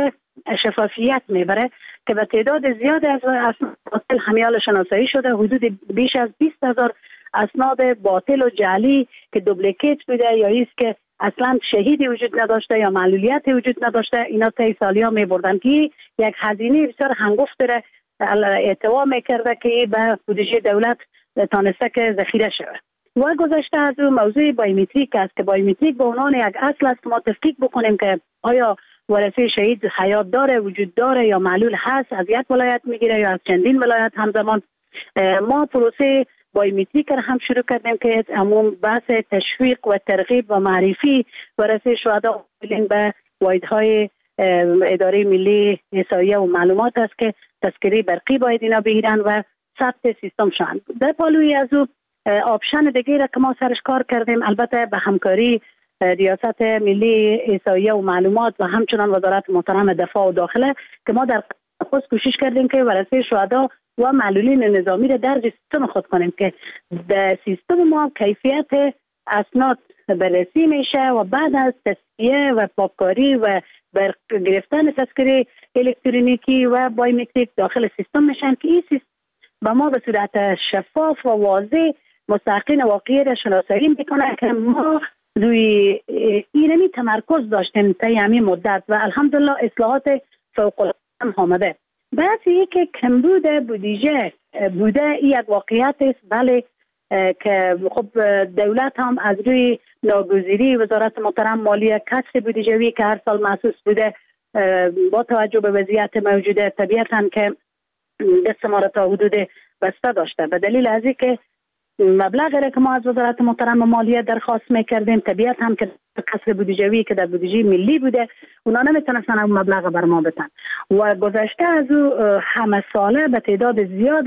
شفافیت میبره که به تعداد زیاد از اسناد باطل همیال شناسایی شده. حدود بیش از 20,000 اسناد باطل و جعلی که دوبلیکیت بوده یا ایست که اصلا شهیدی وجود نداشته یا معلولیت وجود نداشته، اینا طی سالیا میبردن که یک هزینه بسیار هنگفت را اعتبار میکرده که به بودجه دولت تانسته که ذخیره شود. و گذشته از اون موضوع بایومتریک است که بایومتریک به عنوان یک اصل است که ما تفکیک بکنیم که آیا ورثه شهید حیات داره، وجود داره یا معلول هست، از یک ولایت میگیره یا از چندین ولایت همزمان. ما پروسه بایومتریک را هم شروع کردیم که عموم بحث تشویق و ترغیب و معرفی ورثه شهدا به واحدهای اداره ملی احصایه و معلومات است که تذکره برقی باید اینا بگیرن و ثبت سیستم شوند. در پالوی از او آپشن دیگه را که ما سرش کار کردیم، البته به همکاری ریاست ملی احصایه و معلومات و همچنان وزارت محترم دفاع و داخله که ما در خود کوشش کردیم که ورثه شهدا و معلولین نظامی را درج سیستم خود کنیم که در سیستم ما کیفیت اسناد بررسی میشه و بعد از تصفیه و پاککاری و گرفتن تذکره الکترونیکی و بایومتریک داخل سیستم میشن که این سیستم با ما به صورت شفاف و واضح مستحقین واقعی را شناسایی میکنه که ما روی اینمی تمرکز داشتیم تا همین مدت و الحمدلله اصلاحات فوق العاده آمده. بعضی که کمبود بودجه بوده این یک واقعیت است، بله، که خب دولت هم از روی ناگزیری وزارت محترم مالیه کسر بودجه‌ای که هر سال محسوس بوده با توجه به وضعیت موجوده طبیعتاً که دست ما را تا حدود بسته داشته. به دلیل از این که مبلغی که ما از وزارت محترم مالیه درخواست میکردیم طبیعت هم که کسر بودجه‌ای که در بودجه ملی بوده اونا نمیتونستن اون مبلغ بر ما بدن و گذشته از او همه ساله به تعداد زیاد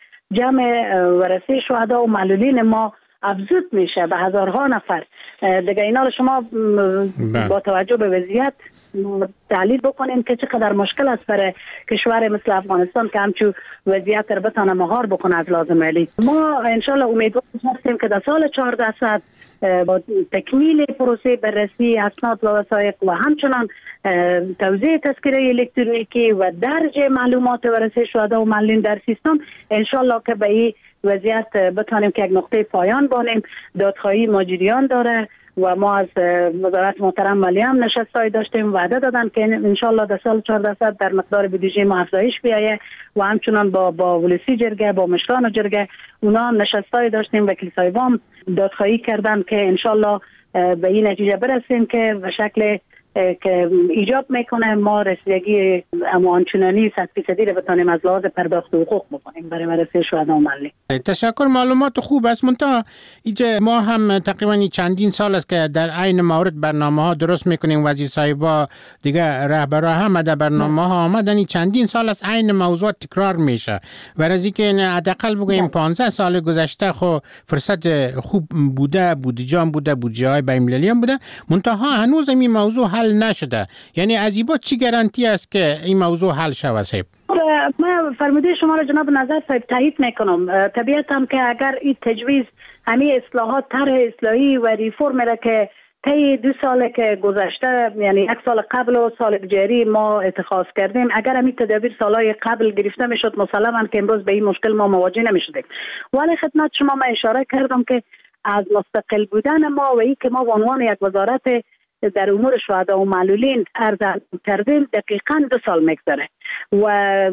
جمع ورثه شهدا و معلولین ما افزود میشه به هزارها نفر. دیگه اینا رو شما با توجه به وضعیت تحلیل بکنیم که چقدر مشکل است برای کشور مثل افغانستان که همچون وضعیت رو بتانه مهار بکنه از لازم مالی. ما انشالله امیدوار هستیم که در سال 1400 با تکمیل پروسه بررسی اسناد و وثایق و همچنان توزیع تذکره الکترونیکی و درج معلومات ورثه شهدا و معلولین در سیستم انشالله که به این وضعیت بتانیم که یک نقطه پایان بانیم. دادخواهی ماجریان داره و ما از وزارت محترم مالیه هم نشستای داشتیم، وعده دادن که انشالله در سال 1400 در مقدار بودجه ما افزایش بیایه و همچنان با ولسی جرگه با مشران جرگه اونا هم نشستای داشتیم، وکیل صاحبان دادخواهی کردن که انشالله به این نتیجه برسیم که به شکل که ایجاب میکنه ما رسیدگی آنچنانی 100% رو بتانیم از لحاظ پرداخت حقوق بکنیم برای مراسم شهدا و معلولین. تشکر، معلومات خوب است. منتها اینجا ما هم تقریبا چندین سال است که در عین مورد برنامه‌ها درست میکنیم. وزیر صاحبا دیگه رهبرا هم در برنامه‌ها آمدن، چندین سال است عین موضوع تکرار میشه. و از اینکه حداقل بگیم 15 سال گذشته خو فرصت خوب بوده، بودجه بوده، بودجه‌های بین‌المللی هم بوده، منتها هنوز این موضوع حل نشده. یعنی از این چی گارانتی است که این موضوع حل شود صاحب؟ من فرموده شما را جناب نظر صاحب تایید میکنم. طبیعتاً که اگر این تجویز همین اصلاحات طرح اصلاحی و ریفرم را که طی 2 سال که گذشته، یعنی 1 سال قبل و سال جاری ما اتخاذ کردیم، اگر همین تدابیر سالهای قبل گرفته میشد مسلماً که امروز به این مشکل ما مواجه نمیشدیم. ولی خدمت شما من اشاره کردم که از مستقل بودن ما و این که ما به عنوان یک وزارت در امور شهدا و معلولین عرض کردیم دقیقاً 2 سال میگذره و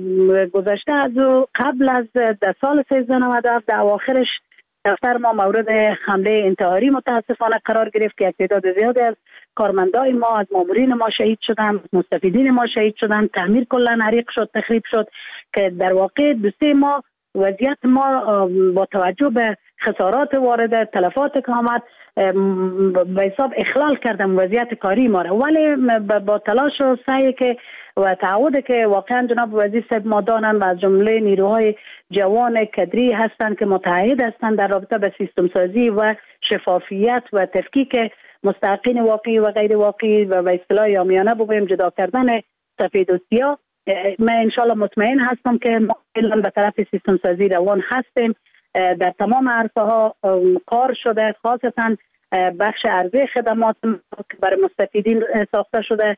گذشته از قبل از سال 1397 در اواخرش دفتر ما مورد حمله انتحاری متاسفانه قرار گرفت که یک تعداد زیادی از کارمندای ما، از مامورین ما شهید شدن، مستفیدین ما شهید شدن، تعمیر کلا حریق شد، تخریب شد که در واقع 2-3 ماه وضعیت ما با توجه به خسارات وارده، تلفات که آمد به حساب اخلال کردم وضعیت کاری ما را. ولی با تلاش و سعی که و تعهد که واقعا جناب وزیر صاحب ما دانن و از جمله نیروهای جوان کدری هستند که متعهد هستند در رابطه به سیستم سازی و شفافیت و تفکیک مستحقین واقعی و غیر واقعی و به اصطلاح عامیانه بگویم جدا کردن سفید و سیاه، من انشالله مطمئن هستم که ما به طرف سیستم سازی روان هستیم. در تمام عرصه ها کار شده، خاصتا بخش عرضه خدمات که برای مستفیدین ساخته شده،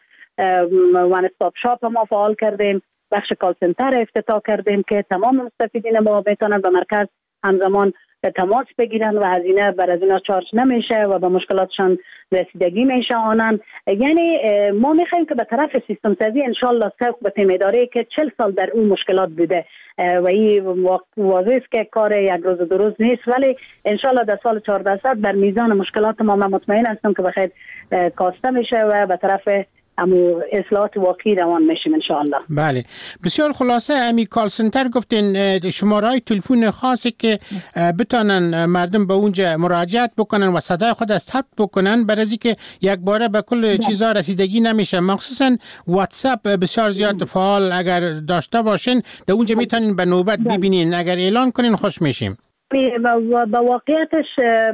وان استاپ شاپ ما فعال کردیم، بخش کال سنتر افتتاح کردیم که تمام مستفیدین ما بتونن به مرکز همزمان تماس بگیرن و هزینه بر از اینا چارج نمیشه و به مشکلاتشان رسیدگی میشه آنن. یعنی ما میخوایم که به طرف سیستم سازی انشالله سوق به تیمیداری که 40 سال در اون مشکلات بوده و این واضح است که کار یک روز و 2 روز نیست، ولی انشالله در سال 1400 در میزان مشکلات ما من مطمئن هستم که بخیر کاسته میشه و به طرف امو اصلاحات واقعی روان میشیم انشاءالله. بله، بسیار خلاصه امی کال سنتر گفتین شماره‌های تلفن خاصی که بتونن مردم به اونجا مراجعت بکنن و صدای خود از ثبت بکنن، برای اینکه یک باره به کل چیزا رسیدگی نمیشه. مخصوصا واتساپ بسیار زیاد فعال اگر داشته باشین در اونجا میتونین به نوبت ببینین، اگر اعلان کنین خوش میشیم. با واقعیتش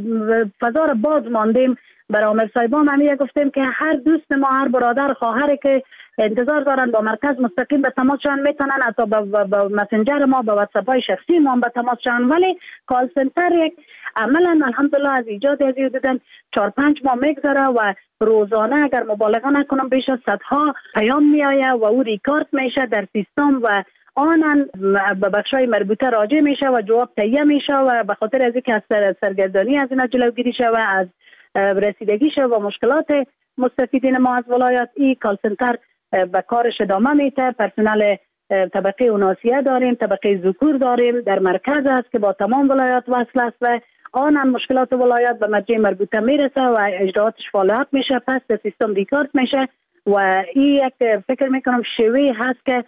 فضا رو باز ماندیم. برای عامر صاحبان همیشه گفتیم که هر دوست ما، هر برادر خواهر که انتظار دارن با مرکز مستقیم به تماس شون میتونن، حتی با مسنجر ما، با واتساپ های شخصی ما به تماس شون. ولی کال سنتر یک عملا الحمدلله از ایجاد از دیدن 4-5 ماه میگذره و روزانه اگر مبالغه نکنم بیش از 100ها پیام میآید و او ریکارد میشه در سیستم و آنن به بخشای مربوطه راجع میشه و جواب تهیه میشه و به خاطر از اینکه از سرگردانی از اینا جلوگیری شه و از رسیدگی شه و مشکلات مستفیدین ما از ولایت، این کال سنتر به کارش ادامه میده. پرسنل طبقه اوناسیه داریم، طبقه ذکور داریم، در مرکز است که با تمام ولایات وصل است و آنن مشکلات ولایت به مرجع مربوطه میرسه و اجراعاتش فعالیت میشه، پس در سیستم ریکارد میشه و این یک فکر میکنم شیوه هست که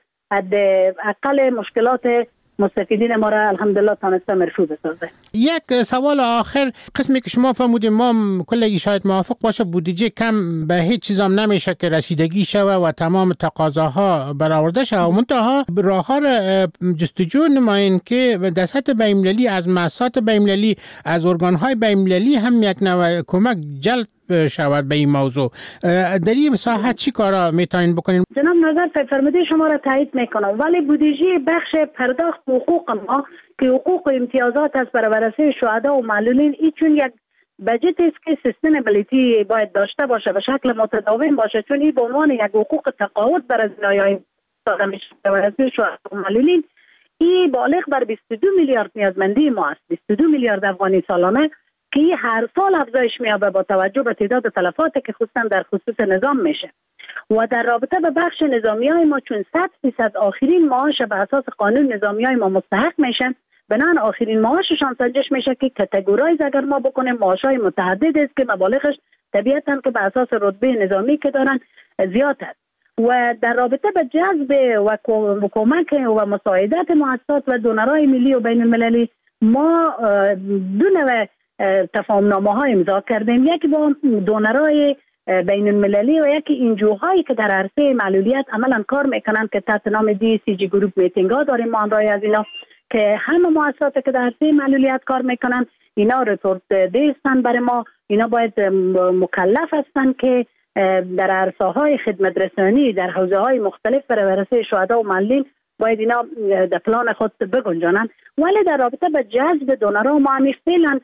حداقل مشکلات مستفیدین ما را الحمدلله تانسته مرفوع بسازه. یک سوال آخر، قسمی که شما فرمودید ما کلی شاید موافق باشه بودجه کم به هیچ چیزام نمیشه که رسیدگی شوه و تمام تقاضاها برآورده شوه، منتها راه‌ها را جستجو نمایین که در سطح بین‌المللی از مؤسسات بین‌المللی، از ارگان‌های بین‌المللی هم یک نوع کمک جلب شود به این موضوع. در این مساحت چی کارا میتونین بکنین؟ جناب نظر فرموده شما را تایید میکنم، ولی بودجه بخش پرداخت حقوق ما که حقوق و امتیازات است برای ورثه شهدا و معلولین، این چون یک بجت است که سستینبلیتی باید داشته باشه به شکل متداوم باشه، چون این به عنوان یک حقوق تقاعد برای زنایای داده میشه ورثه شهدا و معلولین. این بالغ بر 22 میلیارد نیازمندی ما است، 22 میلیارد افغانی سالانه که هر سال افزایش می‌یابه با توجه به تعداد تلفاتی که خصوصا در خصوص نظام میشه و در رابطه به بخش نظامیای ما چون 100% آخرین معاش به اساس قانون نظامیای ما مستحق میشن، بنان آخرین معاششان سنجش میشه که کاتگورایز اگر ما بکنیم معاشای متعدد است که مبالغش طبیعتاً که به اساس رتبه نظامی که دارن زیاد است و در رابطه به جذب و کمک و مساعدت مؤسسات و دونرهای ملی و بین المللی ما دو نوع تفاهمنامه ها امضا کردیم، یکی با دونرهای بین المللی و یکی انجوهایی که در عرصه معلولیت عملا کار میکنن که تحت نام DCG گروپ میتینگ ها داریم. ما همراهی از اینا که همه مؤسساتی که در عرصه معلولیت کار میکنن اینا رپورت ده هستن برای ما، اینا باید مکلف هستن که در عرصه های خدمت رسانی در حوزه های مختلف برای ورثه شهدا و معلولین باید اینا در پلان خود بگنجانن. ولی در رابطه به جذب دونرها ما همی فعلا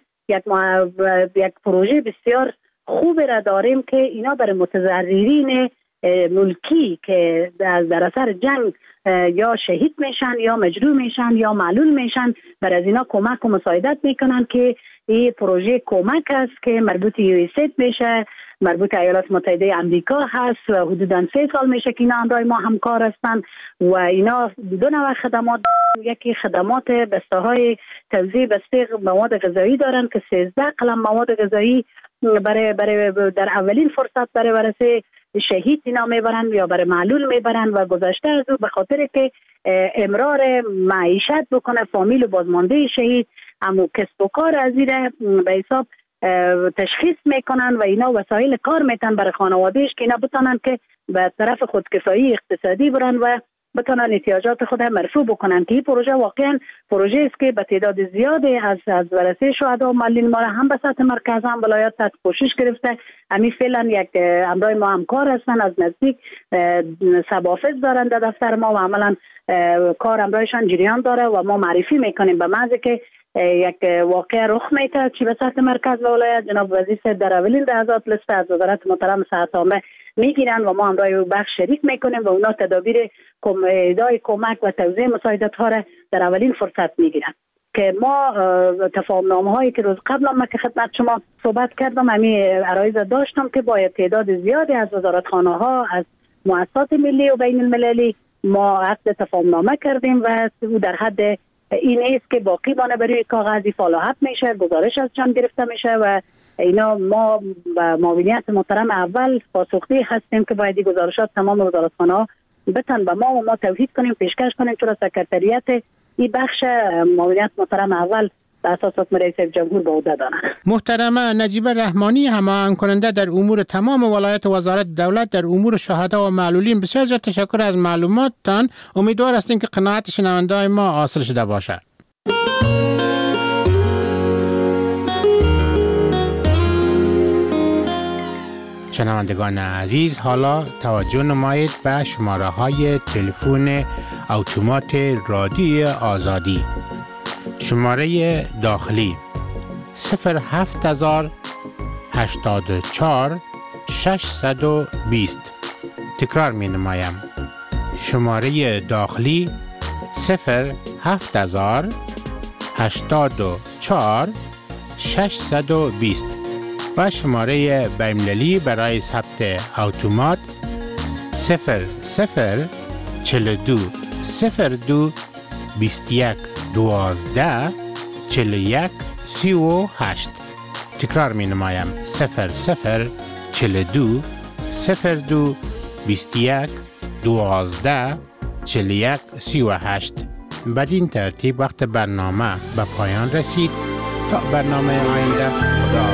یک پروژه بسیار خوب را داریم که اینا برای متضررین ملکی که در اثر جنگ یا شهید میشن یا مجروح میشن یا معلول میشن برای از اینا کمک و مساعدت میکنن که این پروژه کمک است که مربوط USAID میشه، مربوط ایالات متحده آمریکا هست و حدوداً 3 سال میشه که اینا همراه ما همکار هستن و اینا دو نوع خدمات، یکی خدمات بسته‌های توزیع بسته مواد غذایی دارن که 13 قلم مواد غذایی برای در اولین فرصت برای ورثه شهید اینا میبرن یا برای معلول میبرن و گذشته از او به خاطر که امرار معیشت بکنه فامیل و بازمانده شهید اما کسب و کار از این به حساب تشخیص میکنن و اینا وسایل کار میتن برای خانوادهش که اینا بتونن که به طرف خودکفایی اقتصادی برن و بتونن احتیاجات خود مرفوع بکنن که این پروژه واقعا پروژه است که به تعداد زیادی از ورثه شهدا و معلولین ما هم به سطح مرکز هم ولایت تحت کوشش گرفته. همین فعلا یک همراه ما همکار هستن، از نزدیک سبافز دارن در دفتر ما و عملا کار همراهشان جریان داره و ما معرفی میکنیم به محض که یک واقع رخ میده چی به سطح مرکز و ولایت جناب وزیر صاحب در اولین لحظات لیست از وزارت محترم صحت عامه میگیرن و ما همراه بخش شریک میکنیم و اونا تدابیر ادای کمک و توزیع مساعدت ها را در اولین فرصت میگیرن که ما تفاهمنامه هایی که روز قبل هم که خدمت شما صحبت کردم همین عرایض داشتم که با تعداد زیادی از وزارتخانه ها از مؤسسات ملی و بین المللی ما عقد تفاهمنامه کردیم و در حد این است که باقی بانه برای کاغذی فالوآپ میشه، گزارش از جان گرفته میشه و اینا ما با معاونیت محترم اول پاسخگوی هستیم که باید گزارشات تمام وزارتخانه‌ها بتن به ما و ما توحید کنیم پیشکش کنیم چون سکرتریت این بخش معاونیت محترم اول به اساس حکم رئیس جمهور به عهده دارند. محترمه نجیبه رحمانی هماهنگ کننده در امور تمام ولایت وزارت دولت در امور شهدا و معلولین، بسیار زیاد تشکر از معلوماتتان. امیدوار هستیم که قناعت شنونده‌های ما حاصل شده باشد. شنوندگان عزیز، حالا توجه نمایید به شماره های تلفن اتومات رادیو آزادی. شماره داخلی 07084 620. تکرار می نمایم. شماره داخلی 07084 620 و شماره بین‌المللی برای ثبت اتومات 0042 02 21 12 41 38. تکرار می نمایم 0042 02 21 12 41 38. بدین ترتیب وقت برنامه به پایان رسید. تا برنامه آینده خدا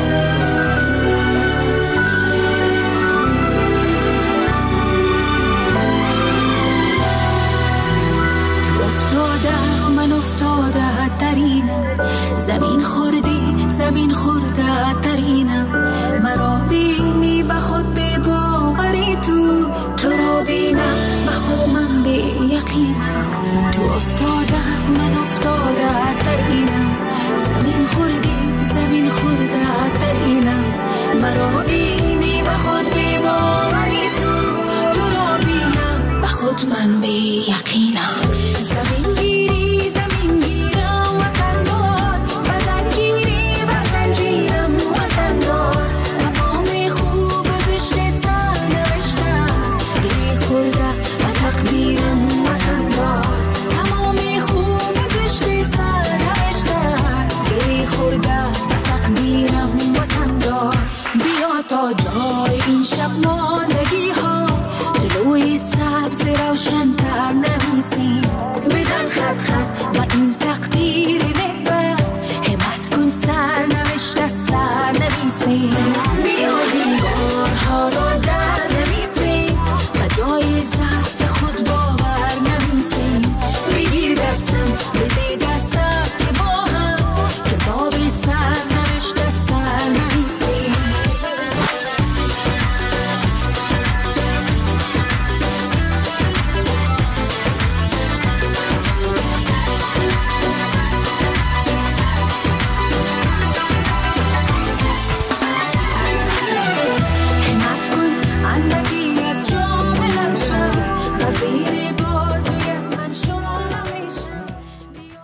زمین خورده ترینم مرا بینی به خود به باوری تو را بینم به خود من به یقینم تو افتاده من افتاده ترینم زمین خورده ترینم مرا بینی به خود به باوری تو را بینم به خود من به یقینم زمین خط